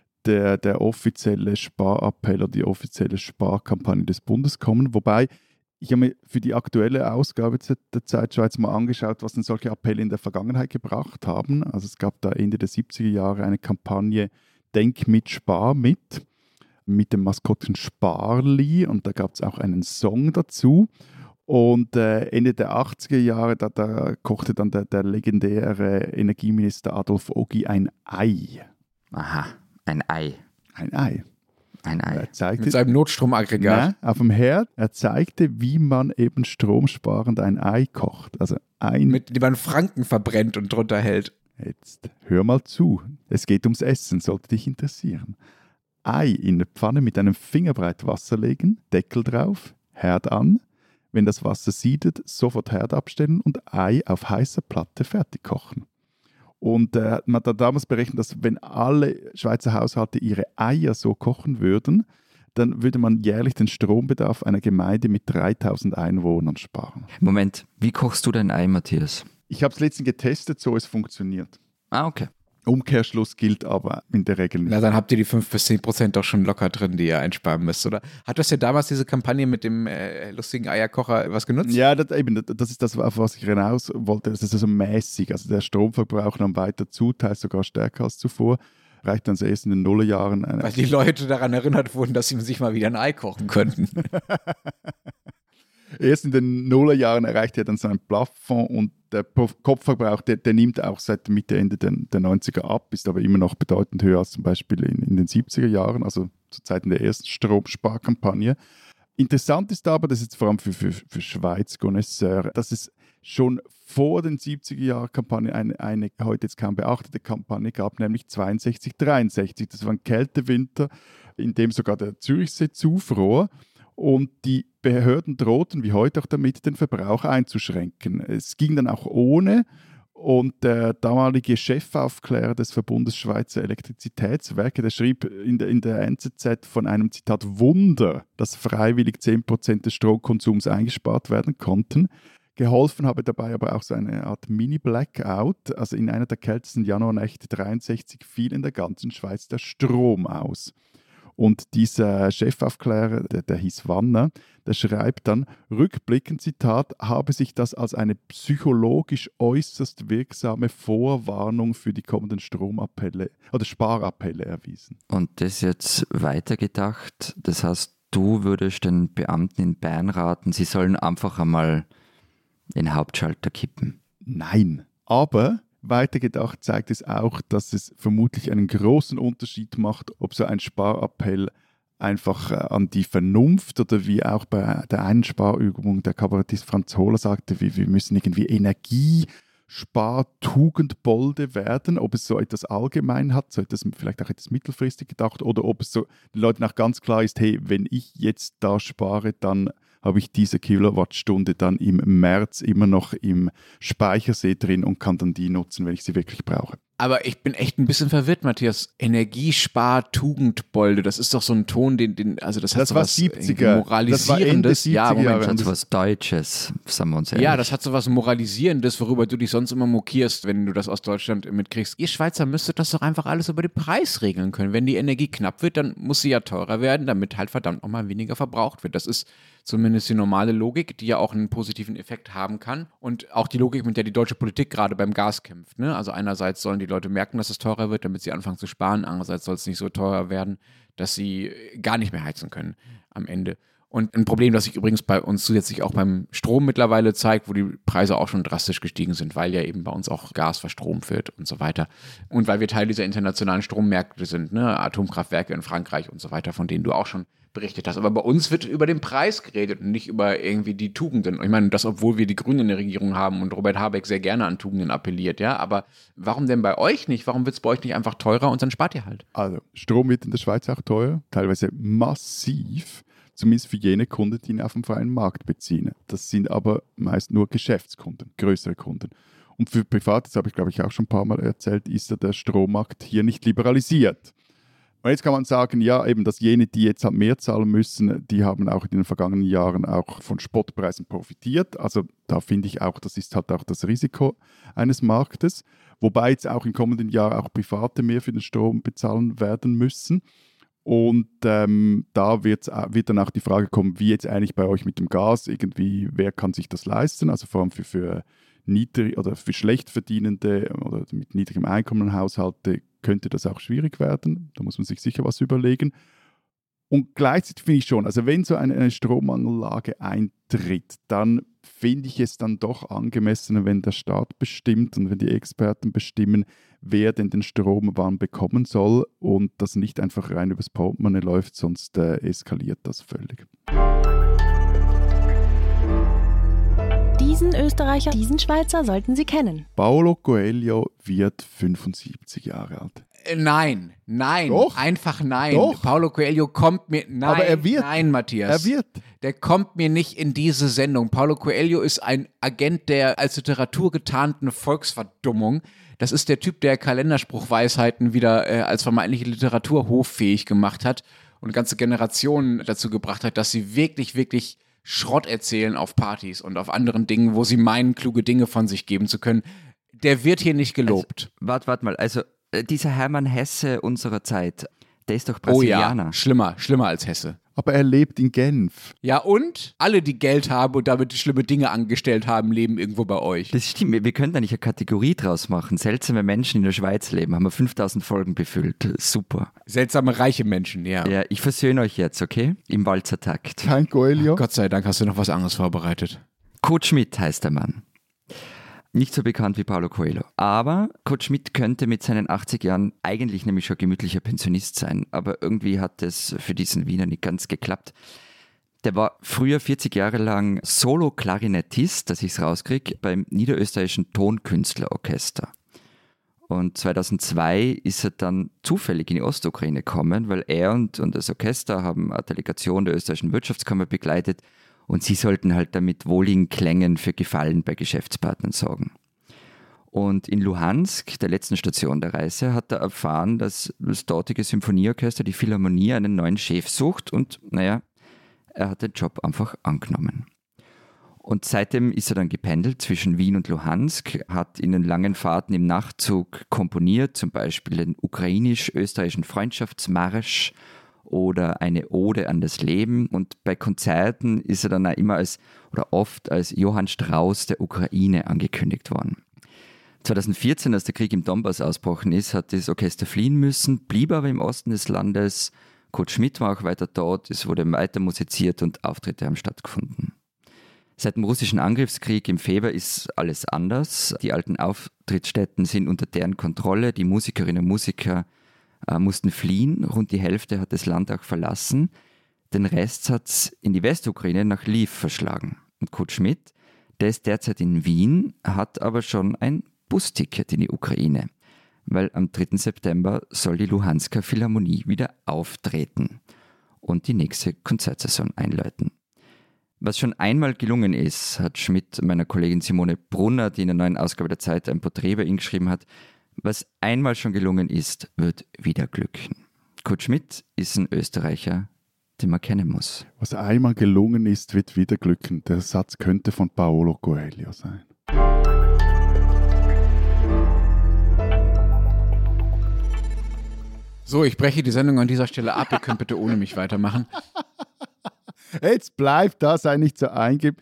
der offizielle Sparappell oder die offizielle Sparkampagne des Bundes kommen. Wobei, ich habe mir für die aktuelle Ausgabe der Zeitschweiz mal angeschaut, was denn solche Appelle in der Vergangenheit gebracht haben. Also es gab da Ende der 70er Jahre eine Kampagne Denk mit, spar mit dem Maskottchen Sparli, und da gab es auch einen Song dazu. Und Ende der 80er Jahre, da kochte dann der legendäre Energieminister Adolf Ogi ein Ei. Aha, ein Ei. Ein Ei. Ein Ei. Mit seinem Notstromaggregat. Auf dem Herd. Er zeigte, wie man eben stromsparend ein Ei kocht. Also mit dem man Franken verbrennt und drunter hält. Jetzt hör mal zu. Es geht ums Essen, sollte dich interessieren. Ei in eine Pfanne mit einem Fingerbreit Wasser legen, Deckel drauf, Herd an. Wenn das Wasser siedet, sofort Herd abstellen und Ei auf heißer Platte fertig kochen. Und man hat damals berechnet, dass wenn alle Schweizer Haushalte ihre Eier so kochen würden, dann würde man jährlich den Strombedarf einer Gemeinde mit 3000 Einwohnern sparen. Moment, wie kochst du dein Ei, Matthias? Ich habe es letztens getestet, so es funktioniert. Ah, okay. Umkehrschluss gilt aber in der Regel nicht. Na, dann habt ihr die 5-10% doch schon locker drin, die ihr einsparen müsst, oder? Hat das ja damals diese Kampagne mit dem lustigen Eierkocher was genutzt? Ja, das ist das, auf was ich hinaus wollte. Das ist so mäßig. Also der Stromverbrauch nahm weiter zu, teils sogar stärker als zuvor. Reicht dann erst in den Nullerjahren. Weil die Leute daran erinnert wurden, dass sie sich mal wieder ein Ei kochen könnten. Erst in den Nullerjahren erreicht er dann sein Plafond, und der Kopfverbrauch, der nimmt auch seit Mitte, Ende der 90er ab, ist aber immer noch bedeutend höher als zum Beispiel in den 70er Jahren, also zu Zeiten der ersten Stromsparkampagne. Interessant ist aber, das ist vor allem für Schweiz Connoisseur, dass es schon vor den 70er Jahren Kampagne eine heute jetzt kaum beachtete Kampagne gab, nämlich 62, 63. Das war ein Kältewinter, in dem sogar der Zürichsee zufror. Und die Behörden drohten, wie heute auch damit, den Verbrauch einzuschränken. Es ging dann auch ohne. Und der damalige Chefaufklärer des Verbundes Schweizer Elektrizitätswerke, der schrieb in der NZZ von einem, Zitat, Wunder, dass freiwillig 10% des Stromkonsums eingespart werden konnten. Geholfen habe dabei aber auch so eine Art Mini-Blackout. Also in einer der kältesten Januarnächte 63 fiel in der ganzen Schweiz der Strom aus. Und dieser Chefaufklärer, der hieß Wanner, der schreibt dann, rückblickend, Zitat, habe sich das als eine psychologisch äußerst wirksame Vorwarnung für die kommenden Stromappelle oder Sparappelle erwiesen. Und das jetzt weitergedacht, das heißt, du würdest den Beamten in Bern raten, sie sollen einfach einmal den Hauptschalter kippen. Nein, aber weitergedacht zeigt es auch, dass es vermutlich einen großen Unterschied macht, ob so ein Sparappell einfach an die Vernunft oder wie auch bei der einen Sparübung der Kabarettist Franz Hohler sagte, wir müssen irgendwie Energiespartugendbolde werden, ob es so etwas allgemein hat, so etwas vielleicht auch etwas mittelfristig gedacht, oder ob es so den Leuten auch ganz klar ist, hey, wenn ich jetzt da spare, dann habe ich diese Kilowattstunde dann im März immer noch im Speichersee drin und kann dann die nutzen, wenn ich sie wirklich brauche. Aber ich bin echt ein bisschen verwirrt, Matthias. Energiespar-Tugendbolde, das ist doch so ein Ton, also das hat so was 70er. Moralisierendes. Ja, Moment, das hat so was Deutsches, sagen wir uns ehrlich. Ja, das hat so was Moralisierendes, worüber du dich sonst immer mokierst, wenn du das aus Deutschland mitkriegst. Ihr Schweizer müsstet das doch einfach alles über den Preis regeln können. Wenn die Energie knapp wird, dann muss sie ja teurer werden, damit halt verdammt nochmal weniger verbraucht wird. Das ist zumindest die normale Logik, die ja auch einen positiven Effekt haben kann. Und auch die Logik, mit der die deutsche Politik gerade beim Gas kämpft. Ne? Also einerseits sollen die Leute merken, dass es teurer wird, damit sie anfangen zu sparen. Andererseits soll es nicht so teuer werden, dass sie gar nicht mehr heizen können am Ende. Und ein Problem, das sich übrigens bei uns zusätzlich auch beim Strom mittlerweile zeigt, wo die Preise auch schon drastisch gestiegen sind, weil ja eben bei uns auch Gas verstromt wird und so weiter. Und weil wir Teil dieser internationalen Strommärkte sind, ne? Atomkraftwerke in Frankreich und so weiter, von denen du auch schon berichtet hast. Aber bei uns wird über den Preis geredet und nicht über irgendwie die Tugenden. Und ich meine, das, obwohl wir die Grünen in der Regierung haben und Robert Habeck sehr gerne an Tugenden appelliert, ja. Aber warum denn bei euch nicht? Warum wird es bei euch nicht einfach teurer und dann spart ihr halt? Also, Strom wird in der Schweiz auch teuer, teilweise massiv. Zumindest für jene Kunden, die ihn auf dem freien Markt beziehen. Das sind aber meist nur Geschäftskunden, größere Kunden. Und für Private, das habe ich glaube ich auch schon ein paar Mal erzählt, ist ja der Strommarkt hier nicht liberalisiert. Und jetzt kann man sagen, ja, eben, dass jene, die jetzt halt mehr zahlen müssen, die haben auch in den vergangenen Jahren auch von Spottpreisen profitiert. Also da finde ich auch, das ist halt auch das Risiko eines Marktes. Wobei jetzt auch im kommenden Jahr auch Private mehr für den Strom bezahlen werden müssen. Und da wird dann auch die Frage kommen, wie jetzt eigentlich bei euch mit dem Gas, irgendwie, wer kann sich das leisten? Also vor allem für niedrig oder für schlecht verdienende oder mit niedrigem Einkommen Haushalte könnte das auch schwierig werden. Da muss man sich sicher was überlegen. Und gleichzeitig finde ich schon, also wenn so eine Strommangellage eintritt, dann finde ich es dann doch angemessener, wenn der Staat bestimmt und wenn die Experten bestimmen, wer denn den Strom wann bekommen soll und das nicht einfach rein übers Portemonnaie läuft, sonst eskaliert das völlig. Diesen Österreicher, diesen Schweizer sollten Sie kennen. Paulo Coelho wird 75 Jahre alt. Nein, Doch. Einfach nein. Doch. Paulo Coelho kommt mir, Aber er wird. Nein, Matthias. Er wird. Der kommt mir nicht in diese Sendung. Paulo Coelho ist ein Agent der als Literatur getarnten Volksverdummung. Das ist der Typ, der Kalenderspruchweisheiten wieder als vermeintliche Literatur hoffähig gemacht hat und ganze Generationen dazu gebracht hat, dass sie wirklich, wirklich Schrott erzählen auf Partys und auf anderen Dingen, wo sie meinen, kluge Dinge von sich geben zu können. Der wird hier nicht gelobt. Also, warte mal, also dieser Hermann Hesse unserer Zeit, der ist doch Oh ja, Brasilianer. schlimmer als Hesse. Aber er lebt in Genf. Ja und? Alle, die Geld haben und damit schlimme Dinge angestellt haben, leben irgendwo bei euch. Das stimmt, wir können da nicht eine Kategorie draus machen. Seltsame Menschen in der Schweiz leben, haben wir 5000 Folgen befüllt. Super. Seltsame reiche Menschen, ja. Ja, ich versöhne euch jetzt, okay? Im Walzertakt. Kein Coelho. Gott sei Dank hast du noch was anderes vorbereitet. Kurt Schmidt heißt der Mann. Nicht so bekannt wie Paulo Coelho. Aber Kurt Schmidt könnte mit seinen 80 Jahren eigentlich nämlich schon gemütlicher Pensionist sein. Aber irgendwie hat es für diesen Wiener nicht ganz geklappt. Der war früher 40 Jahre lang Solo-Klarinettist, dass ich es rauskriege, beim Niederösterreichischen Tonkünstlerorchester. Und 2002 ist er dann zufällig in die Ostukraine gekommen, weil er und das Orchester haben eine Delegation der österreichischen Wirtschaftskammer begleitet. Und sie sollten halt damit wohligen Klängen für Gefallen bei Geschäftspartnern sorgen. Und in Luhansk, der letzten Station der Reise, hat er erfahren, dass das dortige Symphonieorchester, die Philharmonie, einen neuen Chef sucht. Und naja, er hat den Job einfach angenommen. Und seitdem ist er dann gependelt zwischen Wien und Luhansk, hat in den langen Fahrten im Nachtzug komponiert, zum Beispiel den ukrainisch-österreichischen Freundschaftsmarsch oder eine Ode an das Leben. Und bei Konzerten ist er dann auch immer oft als Johann Strauss der Ukraine angekündigt worden. 2014, als der Krieg im Donbass ausgebrochen ist, hat das Orchester fliehen müssen, blieb aber im Osten des Landes. Kurt Schmidt war auch weiter dort, es wurde weiter musiziert und Auftritte haben stattgefunden. Seit dem russischen Angriffskrieg im Februar ist alles anders. Die alten Auftrittsstätten sind unter deren Kontrolle. Die Musikerinnen und Musiker mussten fliehen. Rund die Hälfte hat das Land auch verlassen. Den Rest hat es in die Westukraine nach Lviv verschlagen. Und Kurt Schmidt, der ist derzeit in Wien, hat aber schon ein Busticket in die Ukraine. Weil am 3. September soll die Luhansker Philharmonie wieder auftreten und die nächste Konzertsaison einläuten. Was schon einmal gelungen ist, hat Schmidt meiner Kollegin Simone Brunner, die in der neuen Ausgabe der Zeit ein Porträt über ihn geschrieben hat, was einmal schon gelungen ist, wird wieder glücken. Kurt Schmidt ist ein Österreicher, den man kennen muss. Was einmal gelungen ist, wird wieder glücken. Der Satz könnte von Paulo Coelho sein. So, ich breche die Sendung an dieser Stelle ab. Ihr könnt bitte ohne mich weitermachen. Jetzt bleibt das eigentlich so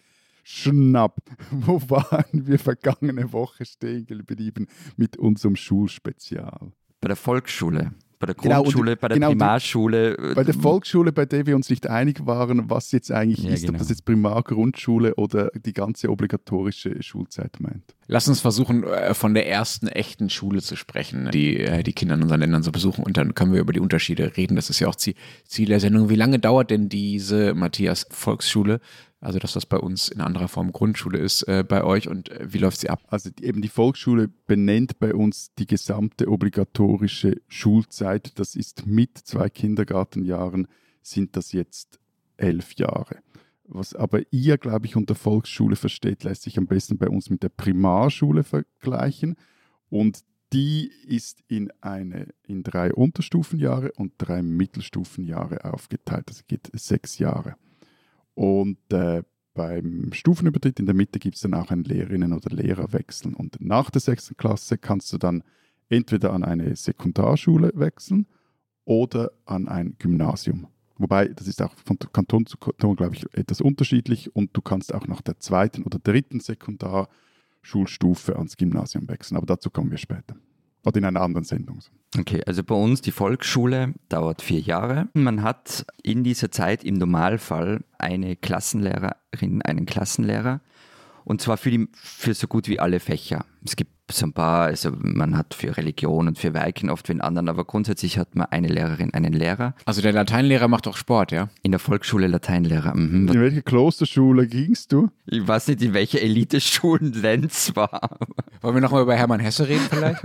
schnapp. Wo waren wir vergangene Woche stehen geblieben mit unserem Schulspezial? Bei der Volksschule. Bei der Genau, Grundschule, bei der Primarschule. Bei der Volksschule, bei der wir uns nicht einig waren, was jetzt eigentlich ist, genau. ob das jetzt Primar, Grundschule oder die ganze obligatorische Schulzeit meint. Lass uns versuchen, von der ersten echten Schule zu sprechen, die die Kinder in unseren Ländern so besuchen. Und dann können wir über die Unterschiede reden. Das ist ja auch Ziel der Sendung. Wie lange dauert denn diese, Matthias, Volksschule? Also, dass das bei uns in anderer Form Grundschule ist bei euch, und wie läuft sie ab? Also eben die Volksschule benennt bei uns die gesamte obligatorische Schulzeit. Das ist mit 2 Kindergartenjahren, sind das jetzt 11 Jahre. Was aber ihr, glaube ich, unter Volksschule versteht, lässt sich am besten bei uns mit der Primarschule vergleichen. Und die ist in 3 Unterstufenjahre und 3 Mittelstufenjahre aufgeteilt. Das geht 6 Jahre. Und beim Stufenübertritt in der Mitte gibt es dann auch einen Lehrerinnen- oder Lehrerwechsel. Und nach der 6. Klasse kannst du dann entweder an eine Sekundarschule wechseln oder an ein Gymnasium. Wobei, das ist auch von Kanton zu Kanton, glaube ich, etwas unterschiedlich. Und du kannst auch nach der 2. oder 3. Sekundarschulstufe ans Gymnasium wechseln. Aber dazu kommen wir später. Oder in einer anderen Sendung. Okay, also bei uns die Volksschule dauert 4 Jahre. Man hat in dieser Zeit im Normalfall eine Klassenlehrerin, einen Klassenlehrer, und zwar für so gut wie alle Fächer. Es gibt so ein paar, also man hat für Religion und für Weiken oft wen anderen, aber grundsätzlich hat man eine Lehrerin, einen Lehrer. Also der Lateinlehrer macht auch Sport, ja? In der Volksschule Lateinlehrer. In welche Klosterschule gingst du? Ich weiß nicht, in welche Eliteschulen Lenz war. Wollen wir nochmal über Hermann Hesse reden vielleicht?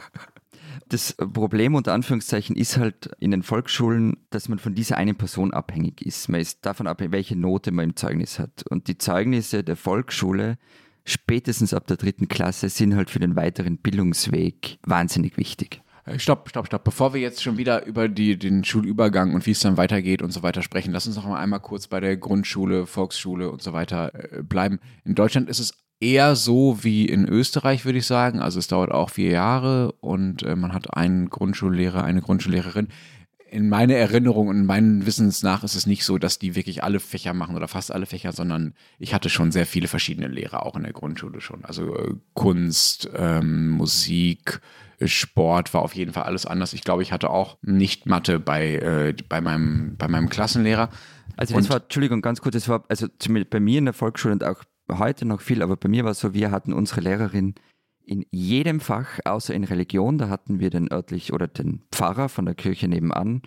Das Problem unter Anführungszeichen ist halt in den Volksschulen, dass man von dieser einen Person abhängig ist. Man ist davon abhängig, welche Note man im Zeugnis hat. Und die Zeugnisse der Volksschule, spätestens ab der 3. Klasse, sind halt für den weiteren Bildungsweg wahnsinnig wichtig. Stopp. Bevor wir jetzt schon wieder über den Schulübergang und wie es dann weitergeht und so weiter sprechen, lass uns noch einmal kurz bei der Grundschule, Volksschule und so weiter bleiben. In Deutschland ist es eher so wie in Österreich, würde ich sagen. Also es dauert auch 4 Jahre und man hat einen Grundschullehrer, eine Grundschullehrerin. In meiner Erinnerung und meinen Wissens nach ist es nicht so, dass die wirklich alle Fächer machen oder fast alle Fächer, sondern ich hatte schon sehr viele verschiedene Lehrer, auch in der Grundschule schon. Also Kunst, Musik, Sport war auf jeden Fall alles anders. Ich glaube, ich hatte auch nicht Mathe bei meinem Klassenlehrer. Also das war, Entschuldigung, ganz kurz, das war also bei mir in der Volksschule und auch heute noch viel, aber bei mir war es so, wir hatten unsere Lehrerin in jedem Fach, außer in Religion, da hatten wir den Pfarrer von der Kirche nebenan,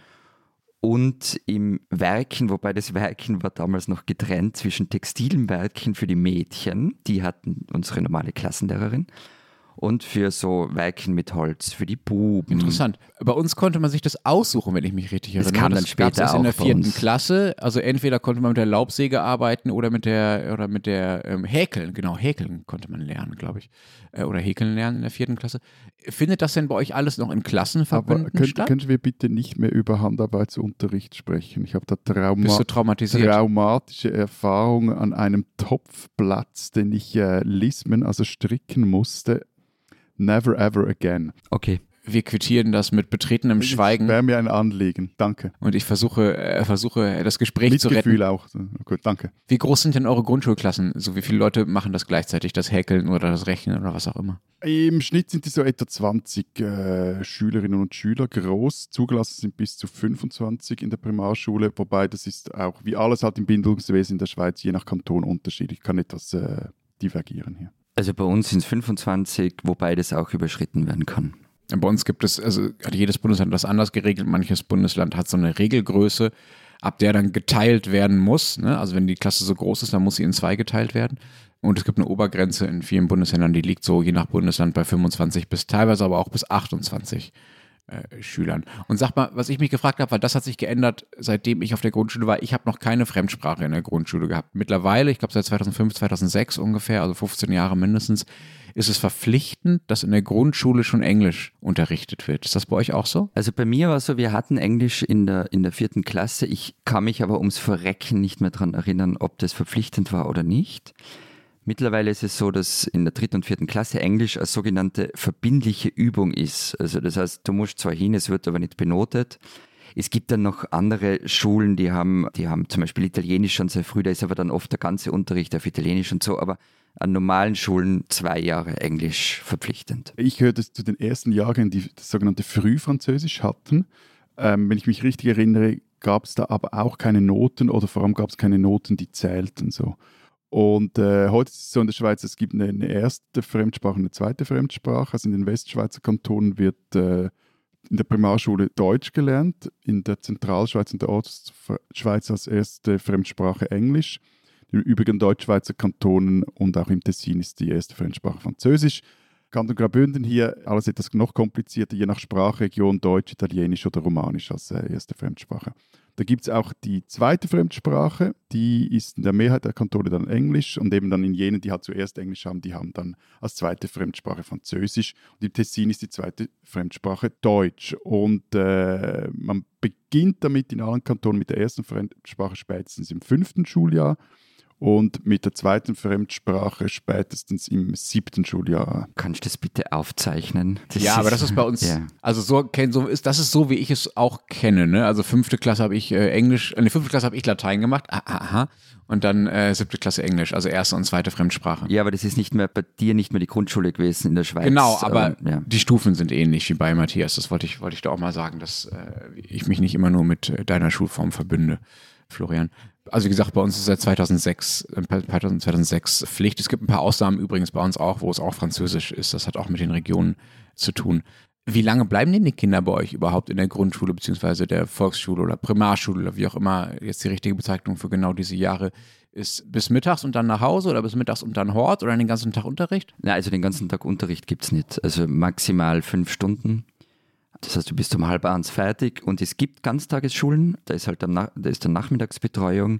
und im Werken, wobei das Werken war damals noch getrennt zwischen textilem Werken für die Mädchen, die hatten unsere normale Klassenlehrerin, und für so Werken mit Holz für die Buben. Interessant. Bei uns konnte man sich das aussuchen, wenn ich mich richtig erinnere. Das kam dann später gab's auch in der bei 4. uns. Klasse. Also entweder konnte man mit der Laubsäge arbeiten oder mit der Häkeln. Genau, Häkeln konnte man lernen, glaube ich. Oder Häkeln lernen in der 4. Klasse. Findet das denn bei euch alles noch in Klassenverbünden statt? Können wir bitte nicht mehr über Handarbeitsunterricht sprechen? Ich habe da Bist du traumatisiert? traumatische Erfahrungen an einem Topfplatz, den ich lismen, also stricken musste. Never ever again. Okay. Wir quittieren das mit betretenem Schweigen. Wäre mir ein Anliegen. Danke. Und ich versuche das Gespräch zu retten. Mitgefühl auch. Gut, danke. Wie groß sind denn eure Grundschulklassen? So wie viele Leute machen das gleichzeitig? Das Häkeln oder das Rechnen oder was auch immer? Im Schnitt sind die so etwa 20 Schülerinnen und Schüler groß. Zugelassen sind bis zu 25 in der Primarschule. Wobei das ist auch, wie alles halt im Bildungswesen in der Schweiz, je nach Kanton unterschiedlich. Kann etwas divergieren hier. Also bei uns sind es 25, wobei das auch überschritten werden kann. Bei uns gibt es, also hat jedes Bundesland das anders geregelt. Manches Bundesland hat so eine Regelgröße, ab der dann geteilt werden muss. Ne? Also wenn die Klasse so groß ist, dann muss sie in 2 geteilt werden. Und es gibt eine Obergrenze in vielen Bundesländern, die liegt so je nach Bundesland bei 25 bis teilweise aber auch bis 28 Schülern. Und sag mal, was ich mich gefragt habe, weil das hat sich geändert, seitdem ich auf der Grundschule war. Ich habe noch keine Fremdsprache in der Grundschule gehabt. Mittlerweile, ich glaube seit 2005, 2006 ungefähr, also 15 Jahre mindestens, ist es verpflichtend, dass in der Grundschule schon Englisch unterrichtet wird. Ist das bei euch auch so? Also bei mir war es so, wir hatten Englisch in der 4. Klasse. Ich kann mich aber ums Verrecken nicht mehr daran erinnern, ob das verpflichtend war oder nicht. Mittlerweile ist es so, dass in der 3. und 4. Klasse Englisch als sogenannte verbindliche Übung ist. Also das heißt, du musst zwar hin, es wird aber nicht benotet. Es gibt dann noch andere Schulen, die haben zum Beispiel Italienisch schon sehr früh, da ist aber dann oft der ganze Unterricht auf Italienisch und so, aber an normalen Schulen 2 Jahre Englisch verpflichtend. Ich gehörte zu den ersten Jahren, die das sogenannte Frühfranzösisch hatten. Wenn ich mich richtig erinnere, gab es da aber auch keine Noten oder vor allem gab es keine Noten, die zählten so. Und heute ist es so in der Schweiz, es gibt eine erste Fremdsprache und eine zweite Fremdsprache. Also in den Westschweizer Kantonen wird in der Primarschule Deutsch gelernt, in der Zentralschweiz und der Ostschweiz als erste Fremdsprache Englisch. In den übrigen Deutschschweizer Kantonen und auch im Tessin ist die erste Fremdsprache Französisch. Kanton Graubünden hier alles etwas noch komplizierter, je nach Sprachregion Deutsch, Italienisch oder Romanisch als erste Fremdsprache. Da gibt es auch die zweite Fremdsprache, die ist in der Mehrheit der Kantone dann Englisch und eben dann in jenen, die halt zuerst Englisch haben, die haben dann als zweite Fremdsprache Französisch. Und im Tessin ist die zweite Fremdsprache Deutsch. Und man beginnt damit in allen Kantonen mit der ersten Fremdsprache spätestens im 5. Schuljahr. Und mit der zweiten Fremdsprache spätestens im 7. Schuljahr. Kannst du das bitte aufzeichnen? Aber das ist bei uns, also das ist so, wie ich es auch kenne. Ne? Also 5. Klasse habe ich Englisch, in der 5. Klasse habe ich Latein gemacht, und dann 7. Klasse Englisch, also erste und zweite Fremdsprache. Ja, aber das ist nicht mehr bei dir nicht mehr die Grundschule gewesen in der Schweiz. Genau, aber die Stufen sind ähnlich wie bei Matthias. Das wollte ich da auch mal sagen, dass ich mich nicht immer nur mit deiner Schulform verbünde, Florian. Also wie gesagt, bei uns ist seit 2006 Pflicht. Es gibt ein paar Ausnahmen übrigens bei uns auch, wo es auch Französisch ist. Das hat auch mit den Regionen zu tun. Wie lange bleiben denn die Kinder bei euch überhaupt in der Grundschule beziehungsweise der Volksschule oder Primarschule oder wie auch immer jetzt die richtige Bezeichnung für genau diese Jahre ist? Bis mittags und dann nach Hause oder bis mittags und dann Hort oder den ganzen Tag Unterricht? Nein, also den ganzen Tag Unterricht gibt es nicht. Also maximal 5 Stunden. Das heißt, du bist um 12:30 fertig und es gibt Ganztagesschulen, da ist halt da ist dann Nachmittagsbetreuung.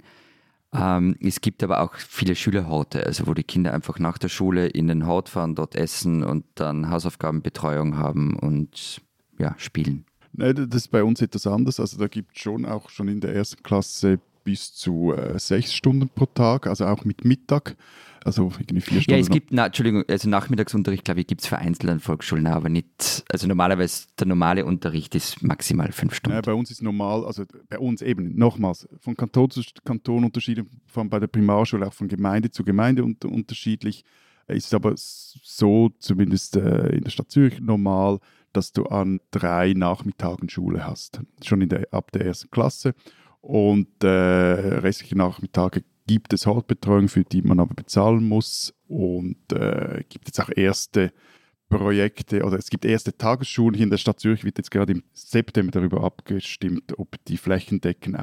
Es gibt aber auch viele Schülerhorte, also wo die Kinder einfach nach der Schule in den Hort fahren, dort essen und dann Hausaufgabenbetreuung haben und spielen. Nein, das ist bei uns etwas anders. Also da gibt es schon auch schon in der ersten Klasse bis zu 6 Stunden pro Tag, also auch mit Mittag. Also irgendwie 4 Stunden. Ja, es gibt, also Nachmittagsunterricht, glaube ich, gibt es vereinzelt an Volksschulen, aber nicht, also normalerweise der normale Unterricht ist maximal 5 Stunden. Ja, bei uns ist normal, also bei uns eben, nochmals, von Kanton zu Kanton unterschiedlich, vor allem bei der Primarschule auch von Gemeinde zu Gemeinde unterschiedlich. Es ist aber so, zumindest in der Stadt Zürich normal, dass du an 3 Nachmittagen Schule hast, schon ab der 1. Klasse. Und restliche Nachmittage gibt es Hortbetreuung, für die man aber bezahlen muss, und gibt jetzt auch erste Projekte oder es gibt erste Tagesschulen. Hier in der Stadt Zürich wird jetzt gerade im September darüber abgestimmt, ob die flächendeckend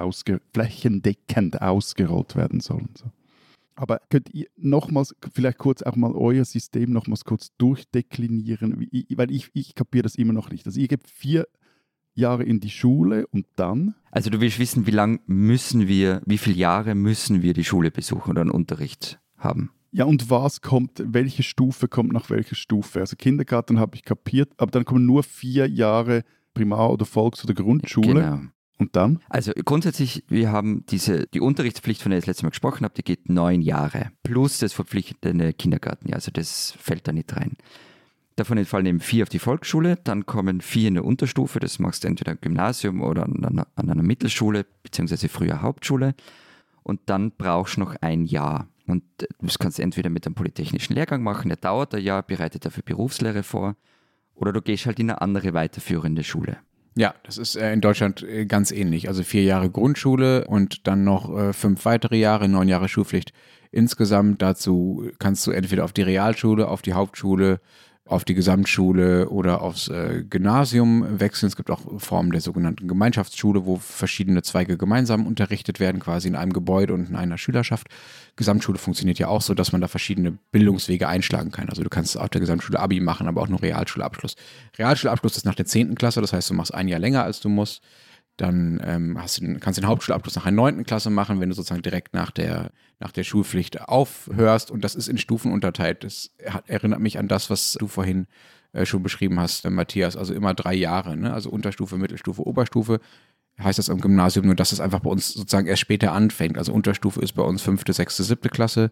ausgerollt werden sollen. So. Aber könnt ihr nochmals, vielleicht kurz auch mal euer System nochmals kurz durchdeklinieren, weil ich kapiere das immer noch nicht. Also ihr gebt 4 Jahre in die Schule und dann? Also du willst wissen, wie viele Jahre müssen wir die Schule besuchen oder einen Unterricht haben? Ja, und welche Stufe kommt nach welcher Stufe? Also Kindergarten habe ich kapiert, aber dann kommen nur 4 Jahre Primar- oder Volks- oder Grundschule. Genau. Und dann? Also grundsätzlich, wir haben die Unterrichtspflicht, von der ich das letzte Mal gesprochen habe, die geht 9 Jahre. Plus das verpflichtende Kindergartenjahr, also das fällt da nicht rein. Davon entfallen eben 4 auf die Volksschule, dann kommen 4 in der Unterstufe, das machst du entweder im Gymnasium oder an einer Mittelschule, beziehungsweise früher Hauptschule. Und dann brauchst du noch 1 Jahr. Und das kannst du entweder mit einem polytechnischen Lehrgang machen, der dauert 1 Jahr, bereitet dafür Berufslehre vor, oder du gehst halt in eine andere weiterführende Schule. Ja, das ist in Deutschland ganz ähnlich. Also 4 Jahre Grundschule und dann noch 5 weitere Jahre, 9 Jahre Schulpflicht insgesamt. Dazu kannst du entweder auf die Realschule, auf die Hauptschule, auf die Gesamtschule oder aufs Gymnasium wechseln. Es gibt auch Formen der sogenannten Gemeinschaftsschule, wo verschiedene Zweige gemeinsam unterrichtet werden, quasi in einem Gebäude und in einer Schülerschaft. Gesamtschule funktioniert ja auch so, dass man da verschiedene Bildungswege einschlagen kann. Also du kannst auf der Gesamtschule Abi machen, aber auch nur Realschulabschluss. Realschulabschluss ist nach der 10. Klasse, das heißt, du machst 1 Jahr länger, als du musst. Dann kannst du den Hauptschulabschluss nach der 9. Klasse machen, wenn du sozusagen direkt nach der Schulpflicht aufhörst. Und das ist in Stufen unterteilt. Das erinnert mich an das, was du vorhin schon beschrieben hast, Matthias. Also immer 3 Jahre, ne? Also Unterstufe, Mittelstufe, Oberstufe. Heißt das am Gymnasium, nur dass es einfach bei uns sozusagen erst später anfängt. Also Unterstufe ist bei uns 5., 6., 7. Klasse.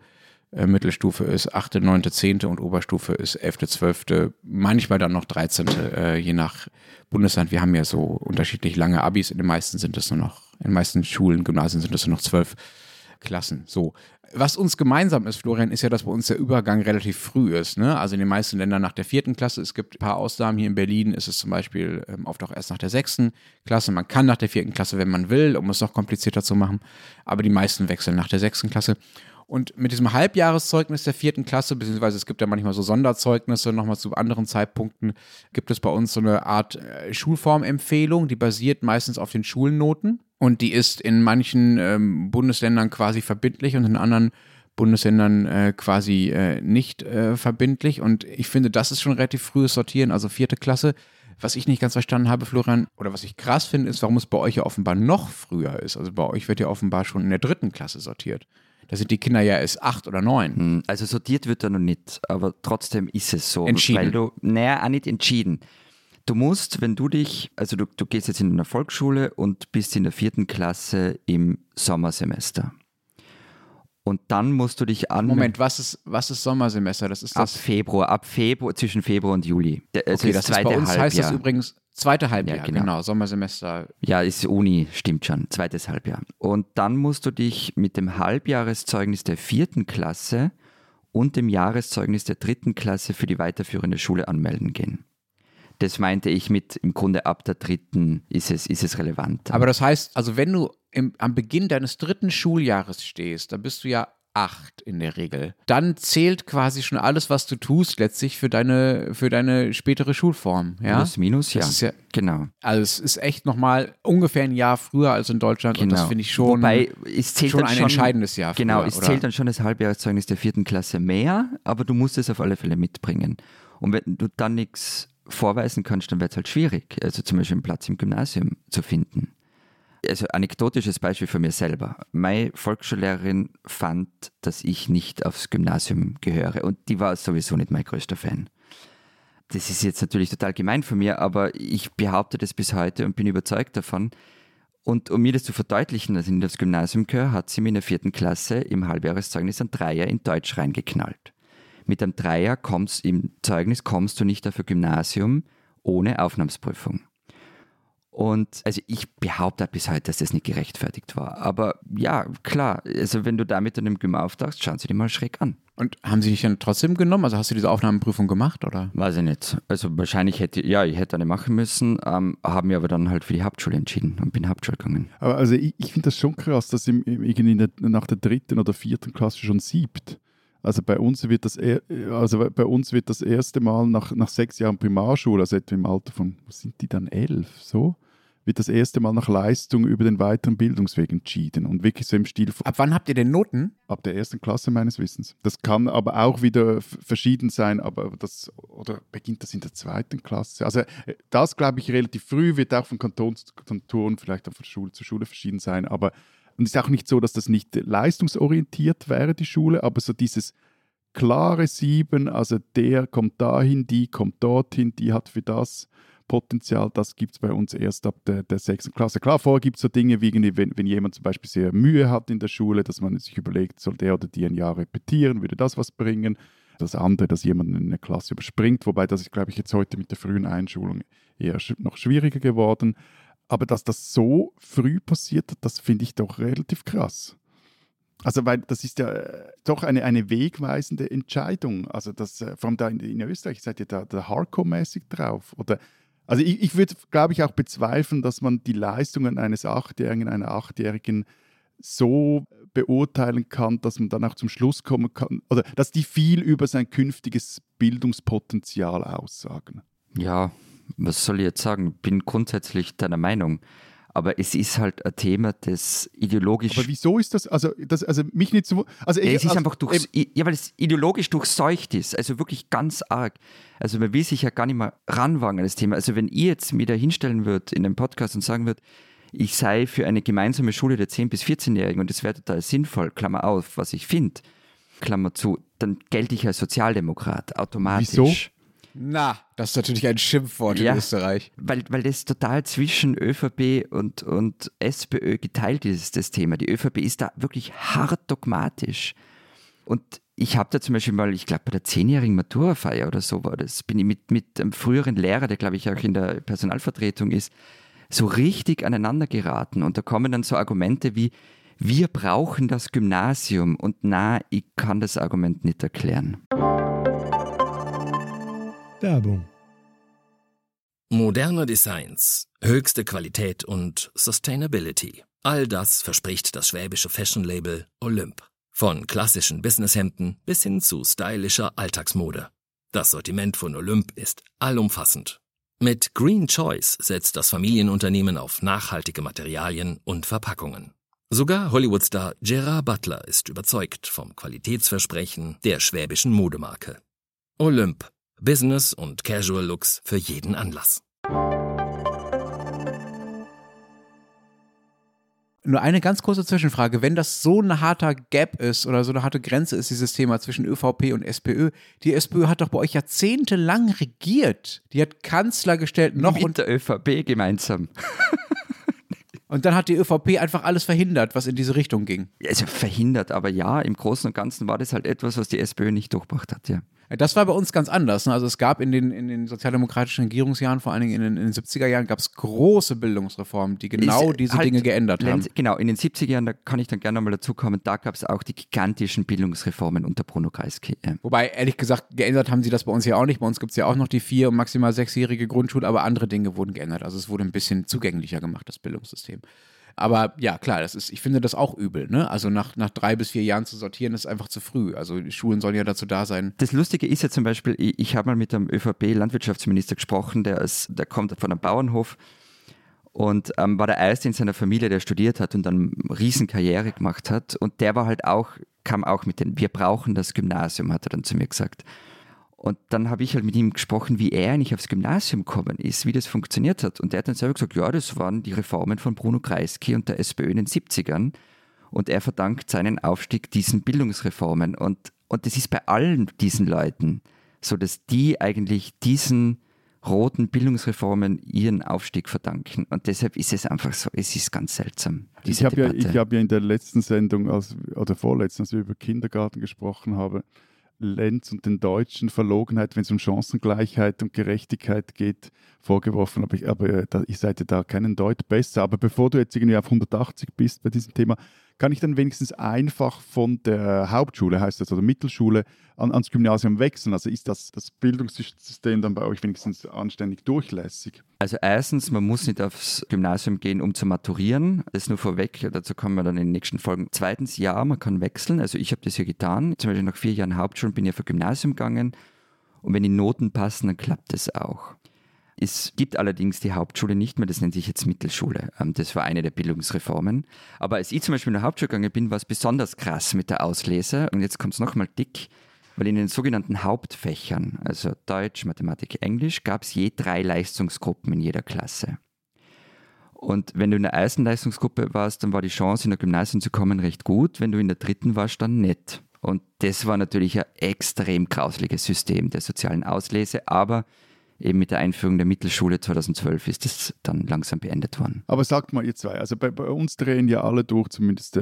Mittelstufe ist 8., 9., 10. und Oberstufe ist 11., 12., manchmal dann noch 13., je nach Bundesland. Wir haben ja so unterschiedlich lange Abis. In den meisten Schulen, Gymnasien sind es nur noch 12 Klassen. So. Was uns gemeinsam ist, Florian, ist ja, dass bei uns der Übergang relativ früh ist. Ne? Also in den meisten Ländern nach der 4. Klasse. Es gibt ein paar Ausnahmen. Hier in Berlin ist es zum Beispiel oft auch erst nach der 6. Klasse. Man kann nach der 4. Klasse, wenn man will, um es noch komplizierter zu machen. Aber die meisten wechseln nach der 6. Klasse. Und mit diesem Halbjahreszeugnis der 4. Klasse, beziehungsweise es gibt ja manchmal so Sonderzeugnisse nochmal zu anderen Zeitpunkten, gibt es bei uns so eine Art Schulformempfehlung, die basiert meistens auf den Schulnoten und die ist in manchen Bundesländern quasi verbindlich und in anderen Bundesländern quasi nicht verbindlich. Und ich finde, das ist schon relativ frühes Sortieren, also 4. Klasse. Was ich nicht ganz verstanden habe, Florian, oder was ich krass finde, ist, warum es bei euch ja offenbar noch früher ist. Also bei euch wird ja offenbar schon in der 3. Klasse sortiert. Da sind die Kinder ja erst 8 oder 9. Also sortiert wird er noch nicht, aber trotzdem ist es so. Entschieden. Weil auch nicht entschieden. Du musst, wenn du dich, also du gehst jetzt in eine Volksschule und bist in der 4. Klasse im Sommersemester. Und dann musst du dich Moment, was ist Sommersemester? Das ist ab Februar, zwischen Februar und Juli. Also okay, das ist bei uns Halbjahr. Heißt das übrigens zweite Halbjahr, Ja, genau, Sommersemester. Ja, ist Uni, stimmt schon, zweites Halbjahr. Und dann musst du dich mit dem Halbjahreszeugnis der 4. Klasse und dem Jahreszeugnis der 3. Klasse für die weiterführende Schule anmelden gehen. Das meinte ich mit, im Grunde ab der 3. ist es relevant. Aber das heißt, also wenn du am Beginn deines 3. Schuljahres stehst, dann bist du ja 8 in der Regel. Dann zählt quasi schon alles, was du tust, letztlich für deine spätere Schulform. Ja? Plus, minus, ja. Ist ja. Genau. Also es ist echt nochmal ungefähr ein Jahr früher als in Deutschland und das finde ich schon, Wobei, es zählt schon dann ein entscheidendes Jahr früher. Genau, es zählt dann schon das Halbjahreszeugnis der 4. Klasse mehr, aber du musst es auf alle Fälle mitbringen. Und wenn du dann nichts vorweisen kannst, dann wird es halt schwierig, also zum Beispiel einen Platz im Gymnasium zu finden. Also anekdotisches Beispiel von mir selber. Meine Volksschullehrerin fand, dass ich nicht aufs Gymnasium gehöre und die war sowieso nicht mein größter Fan. Das ist jetzt natürlich total gemein von mir, aber ich behaupte das bis heute und bin überzeugt davon. Und um mir das zu verdeutlichen, dass ich nicht aufs Gymnasium gehöre, hat sie mir in der 4. Klasse im Halbjahreszeugnis einen Dreier in Deutsch reingeknallt. Mit einem Dreier im Zeugnis kommst du nicht auf ein Gymnasium ohne Aufnahmeprüfung. Und also ich behaupte bis heute, dass das nicht gerechtfertigt war. Aber ja, klar, also wenn du damit an dem Gym auftauchst, schauen sie dir mal schräg an. Und haben sie dich dann trotzdem genommen? Also hast du diese Aufnahmeprüfung gemacht, oder? Weiß ich nicht. Also wahrscheinlich ich hätte eine machen müssen, habe mir aber dann halt für die Hauptschule entschieden und bin Hauptschule gegangen. Aber also ich finde das schon krass, dass irgendwie nach der 3. oder 4. Klasse schon 7. Also bei uns wird das erste Mal nach 6 Jahren Primarschule, also etwa im Alter von, was sind die dann, 11, so? Wird das erste Mal nach Leistung über den weiteren Bildungsweg entschieden und wirklich so im Stil von... Ab wann habt ihr denn Noten? Ab der 1. Klasse meines Wissens. Das kann aber auch wieder verschieden sein, oder beginnt das in der 2. Klasse? Also das, glaube ich, relativ früh, wird auch von Kanton zu Kanton, vielleicht auch von Schule zu Schule verschieden sein, aber und es ist auch nicht so, dass das nicht leistungsorientiert wäre, die Schule, aber so dieses klare 7, also der kommt dahin, die kommt dorthin, die hat für das Potenzial, das gibt es bei uns erst ab der 6. Klasse. Klar, vorher gibt es so Dinge, wie wenn jemand zum Beispiel sehr Mühe hat in der Schule, dass man sich überlegt, soll der oder die ein Jahr repetieren, würde das was bringen? Das andere, dass jemand eine Klasse überspringt, wobei das ist, glaube ich, jetzt heute mit der frühen Einschulung eher noch schwieriger geworden. Aber dass das so früh passiert hat, das finde ich doch relativ krass. Also, weil das ist ja doch eine wegweisende Entscheidung. Also, vor allem da in Österreich seid ihr da hardcore-mäßig drauf. Oder, also, ich würde, glaube ich, auch bezweifeln, dass man die Leistungen eines 8-Jährigen, einer 8-Jährigen so beurteilen kann, dass man dann auch zum Schluss kommen kann, oder dass die viel über sein künftiges Bildungspotenzial aussagen. Ja, was soll ich jetzt sagen? Bin grundsätzlich deiner Meinung. Aber es ist halt ein Thema, das ideologisch... Aber wieso ist das? Also mich nicht so... Also es ist einfach weil es ideologisch durchseucht ist. Also wirklich ganz arg. Also man will sich ja gar nicht mehr ranwagen an das Thema. Also wenn ihr jetzt mir da hinstellen würdet in dem Podcast und sagen würdet, ich sei für eine gemeinsame Schule der 10- bis 14-Jährigen und das wäre total sinnvoll, Klammer auf, was ich finde, Klammer zu, dann gelte ich als Sozialdemokrat automatisch. Wieso? Na, das ist natürlich ein Schimpfwort in Österreich. Weil das total zwischen ÖVP und SPÖ geteilt ist, das Thema. Die ÖVP ist da wirklich hart dogmatisch. Und ich habe da zum Beispiel mal, ich glaube bei der 10-jährigen Maturafeier oder so war das, bin ich mit einem früheren Lehrer, der glaube ich auch in der Personalvertretung ist, so richtig aneinander geraten. Und da kommen dann so Argumente wie, wir brauchen das Gymnasium. Und na, ich kann das Argument nicht erklären. Werbung. Moderne Designs, höchste Qualität und Sustainability. All das verspricht das schwäbische Fashion-Label Olymp. Von klassischen Businesshemden bis hin zu stylischer Alltagsmode. Das Sortiment von Olymp ist allumfassend. Mit Green Choice setzt das Familienunternehmen auf nachhaltige Materialien und Verpackungen. Sogar Hollywood-Star Gerard Butler ist überzeugt vom Qualitätsversprechen der schwäbischen Modemarke. Olymp. Business und Casual Looks für jeden Anlass. Nur eine ganz kurze Zwischenfrage. Wenn das so ein harter Gap ist oder so eine harte Grenze ist, dieses Thema zwischen ÖVP und SPÖ, die SPÖ hat doch bei euch jahrzehntelang regiert. Die hat Kanzler gestellt, noch mit der ÖVP gemeinsam. Und dann hat die ÖVP einfach alles verhindert, was in diese Richtung ging. Also verhindert, aber ja, im Großen und Ganzen war das halt etwas, was die SPÖ nicht durchgebracht hat, ja. Das war bei uns ganz anders. Also es gab in den sozialdemokratischen Regierungsjahren, vor allen Dingen in den 70er Jahren, gab es große Bildungsreformen, die genau diese Dinge geändert haben. Genau, in den 70er Jahren, da kann ich dann gerne nochmal dazu kommen, da gab es auch die gigantischen Bildungsreformen unter Bruno Kreisky. Ja. Wobei, ehrlich gesagt, geändert haben sie das bei uns ja auch nicht. Bei uns gibt es ja auch noch die 4- und maximal 6-jährige Grundschule, aber andere Dinge wurden geändert. Also es wurde ein bisschen zugänglicher gemacht, das Bildungssystem. Aber ja, klar, ich finde das auch übel, ne? Also nach 3 bis 4 Jahren zu sortieren, ist einfach zu früh. Also die Schulen sollen ja dazu da sein. Das Lustige ist ja zum Beispiel, ich habe mal mit einem ÖVP-Landwirtschaftsminister gesprochen, der kommt von einem Bauernhof und war der Erste in seiner Familie, der studiert hat und dann eine Riesenkarriere gemacht hat. Und der war halt kam auch mit den, wir brauchen das Gymnasium, hat er dann zu mir gesagt. Und dann habe ich halt mit ihm gesprochen, wie er eigentlich aufs Gymnasium gekommen ist, wie das funktioniert hat. Und der hat dann selber gesagt, ja, das waren die Reformen von Bruno Kreisky und der SPÖ in den 70ern. Und er verdankt seinen Aufstieg diesen Bildungsreformen. Und das ist bei allen diesen Leuten so, dass die eigentlich diesen roten Bildungsreformen ihren Aufstieg verdanken. Und deshalb ist es einfach so, es ist ganz seltsam. Ich habe ja in der letzten Sendung, oder vorletzten, als wir über Kindergarten gesprochen haben, Lenz und den Deutschen Verlogenheit, wenn es um Chancengleichheit und Gerechtigkeit geht, vorgeworfen. Aber ich seid da keinen Deut besser. Aber bevor du jetzt irgendwie auf 180 bist bei diesem Thema, kann ich dann wenigstens einfach von der Hauptschule, heißt das, oder Mittelschule, ans Gymnasium wechseln? Also ist das Bildungssystem dann bei euch wenigstens anständig durchlässig? Also erstens, man muss nicht aufs Gymnasium gehen, um zu maturieren. Das nur vorweg, dazu kommen wir dann in den nächsten Folgen. Zweitens, ja, man kann wechseln. Also ich habe das ja getan. Zum Beispiel nach 4 Jahren Hauptschule bin ich auf ein Gymnasium gegangen. Und wenn die Noten passen, dann klappt das auch. Es gibt allerdings die Hauptschule nicht mehr, das nennt sich jetzt Mittelschule. Das war eine der Bildungsreformen. Aber als ich zum Beispiel in der Hauptschule gegangen bin, war es besonders krass mit der Auslese. Und jetzt kommt es nochmal dick, weil in den sogenannten Hauptfächern, also Deutsch, Mathematik, Englisch, gab es je 3 Leistungsgruppen in jeder Klasse. Und wenn du in der ersten Leistungsgruppe warst, dann war die Chance, in der Gymnasium zu kommen, recht gut. Wenn du in der dritten warst, dann nicht. Und das war natürlich ein extrem grausliches System der sozialen Auslese, aber eben mit der Einführung der Mittelschule 2012 ist das dann langsam beendet worden. Aber sagt mal ihr zwei, also bei uns drehen ja alle durch, zumindest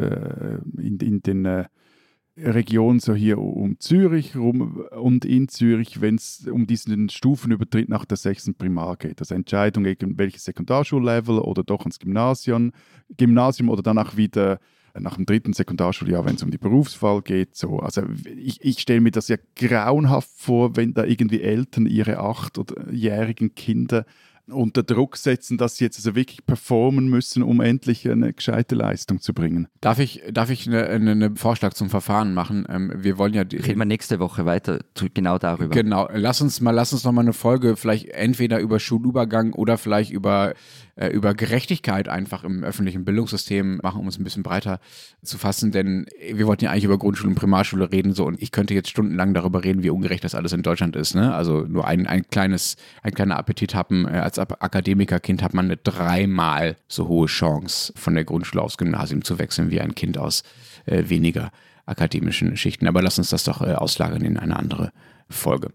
in den Regionen so hier um Zürich rum und in Zürich, wenn es um diesen Stufenübertritt nach der 6. Primar geht. Also Entscheidung gegen welches Sekundarschullevel oder doch ans Gymnasium oder danach wieder nach dem 3. Sekundarschuljahr, wenn es um die Berufswahl geht. So. Also ich stelle mir das ja grauenhaft vor, wenn da irgendwie Eltern ihre 8-jährigen Kinder unter Druck setzen, dass sie jetzt also wirklich performen müssen, um endlich eine gescheite Leistung zu bringen. Darf ich einen Vorschlag zum Verfahren machen? Wir wollen ja... Reden wir nächste Woche weiter genau darüber. Genau, lass uns noch mal eine Folge vielleicht entweder über Schulübergang oder vielleicht über Gerechtigkeit einfach im öffentlichen Bildungssystem machen, um es ein bisschen breiter zu fassen, denn wir wollten ja eigentlich über Grundschule und Primarschule reden so und ich könnte jetzt stundenlang darüber reden, wie ungerecht das alles in Deutschland ist. Ne? Also nur ein kleiner Appetit haben, als Akademikerkind hat man eine 3-mal so hohe Chance, von der Grundschule aufs Gymnasium zu wechseln, wie ein Kind aus weniger akademischen Schichten. Aber lass uns das doch auslagern in eine andere Folge.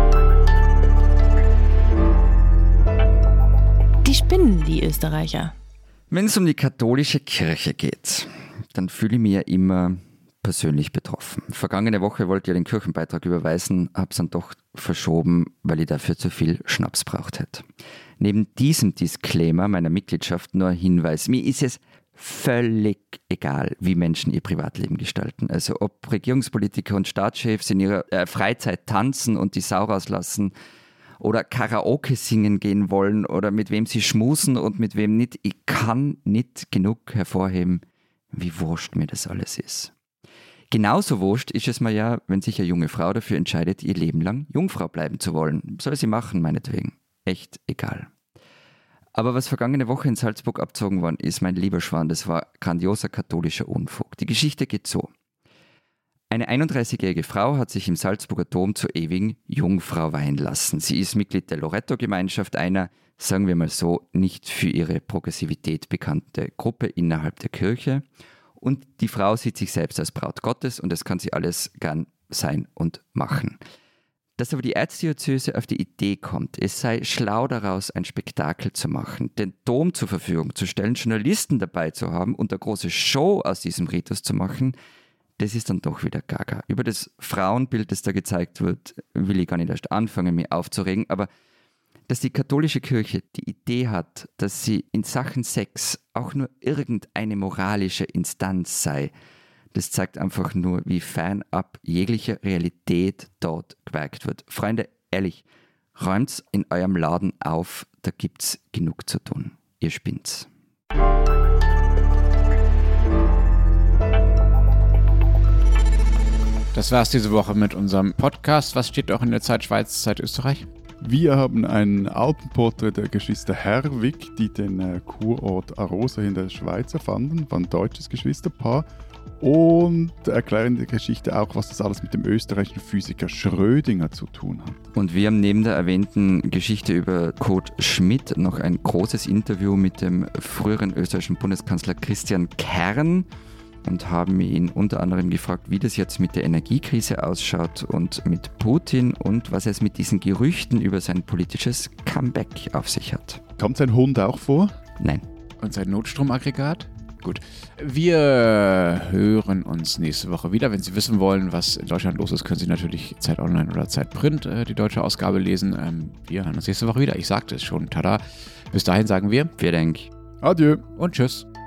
Die spinnen, die Österreicher. Wenn es um die katholische Kirche geht, dann fühle ich mich ja immer persönlich betroffen. vergangene Woche wollte ich den Kirchenbeitrag überweisen, habe es dann doch verschoben, weil ich dafür zu viel Schnaps braucht hätte. Neben diesem Disclaimer meiner Mitgliedschaft nur ein Hinweis. Mir ist es völlig egal, wie Menschen ihr Privatleben gestalten. Also ob Regierungspolitiker und Staatschefs in ihrer Freizeit tanzen und die Sau rauslassen oder Karaoke singen gehen wollen oder mit wem sie schmusen und mit wem nicht. Ich kann nicht genug hervorheben, wie wurscht mir das alles ist. Genauso wurscht ist es mir ja, wenn sich eine junge Frau dafür entscheidet, ihr Leben lang Jungfrau bleiben zu wollen. Soll sie machen, meinetwegen. Echt egal. Aber was vergangene Woche in Salzburg abgezogen worden ist, mein lieber Schwan, das war grandioser katholischer Unfug. Die Geschichte geht so. Eine 31-jährige Frau hat sich im Salzburger Dom zur ewigen Jungfrau weihen lassen. Sie ist Mitglied der Loretto-Gemeinschaft, einer, sagen wir mal so, nicht für ihre Progressivität bekannte Gruppe innerhalb der Kirche. Und die Frau sieht sich selbst als Braut Gottes und das kann sie alles gern sein und machen. Dass aber die Erzdiözese auf die Idee kommt, es sei schlau daraus, ein Spektakel zu machen, den Dom zur Verfügung zu stellen, Journalisten dabei zu haben und eine große Show aus diesem Ritus zu machen, das ist dann doch wieder gaga. Über das Frauenbild, das da gezeigt wird, will ich gar nicht erst anfangen, mich aufzuregen, aber dass die katholische Kirche die Idee hat, dass sie in Sachen Sex auch nur irgendeine moralische Instanz sei, das zeigt einfach nur, wie fernab jeglicher Realität dort gewerkt wird. Freunde, ehrlich, räumt's in eurem Laden auf, da gibt's genug zu tun. Ihr spinnt's. Das war's diese Woche mit unserem Podcast. Was steht auch in der Zeit Schweiz, Zeit Österreich? Wir haben ein Alpenporträt der Geschwister Herwig, die den Kurort Arosa in der Schweiz erfanden, war ein deutsches Geschwisterpaar. Und erklären die Geschichte auch, was das alles mit dem österreichischen Physiker Schrödinger zu tun hat. Und wir haben neben der erwähnten Geschichte über Kurt Schmidt noch ein großes Interview mit dem früheren österreichischen Bundeskanzler Christian Kern und haben ihn unter anderem gefragt, wie das jetzt mit der Energiekrise ausschaut und mit Putin und was es mit diesen Gerüchten über sein politisches Comeback auf sich hat. Kommt sein Hund auch vor? Nein. Und sein Notstromaggregat? Gut. Wir hören uns nächste Woche wieder. Wenn Sie wissen wollen, was in Deutschland los ist, können Sie natürlich Zeit Online oder Zeit Print die deutsche Ausgabe lesen. Wir hören uns nächste Woche wieder. Ich sagte es schon. Tada. Bis dahin sagen wir. Vielen Dank. Adieu. Und tschüss.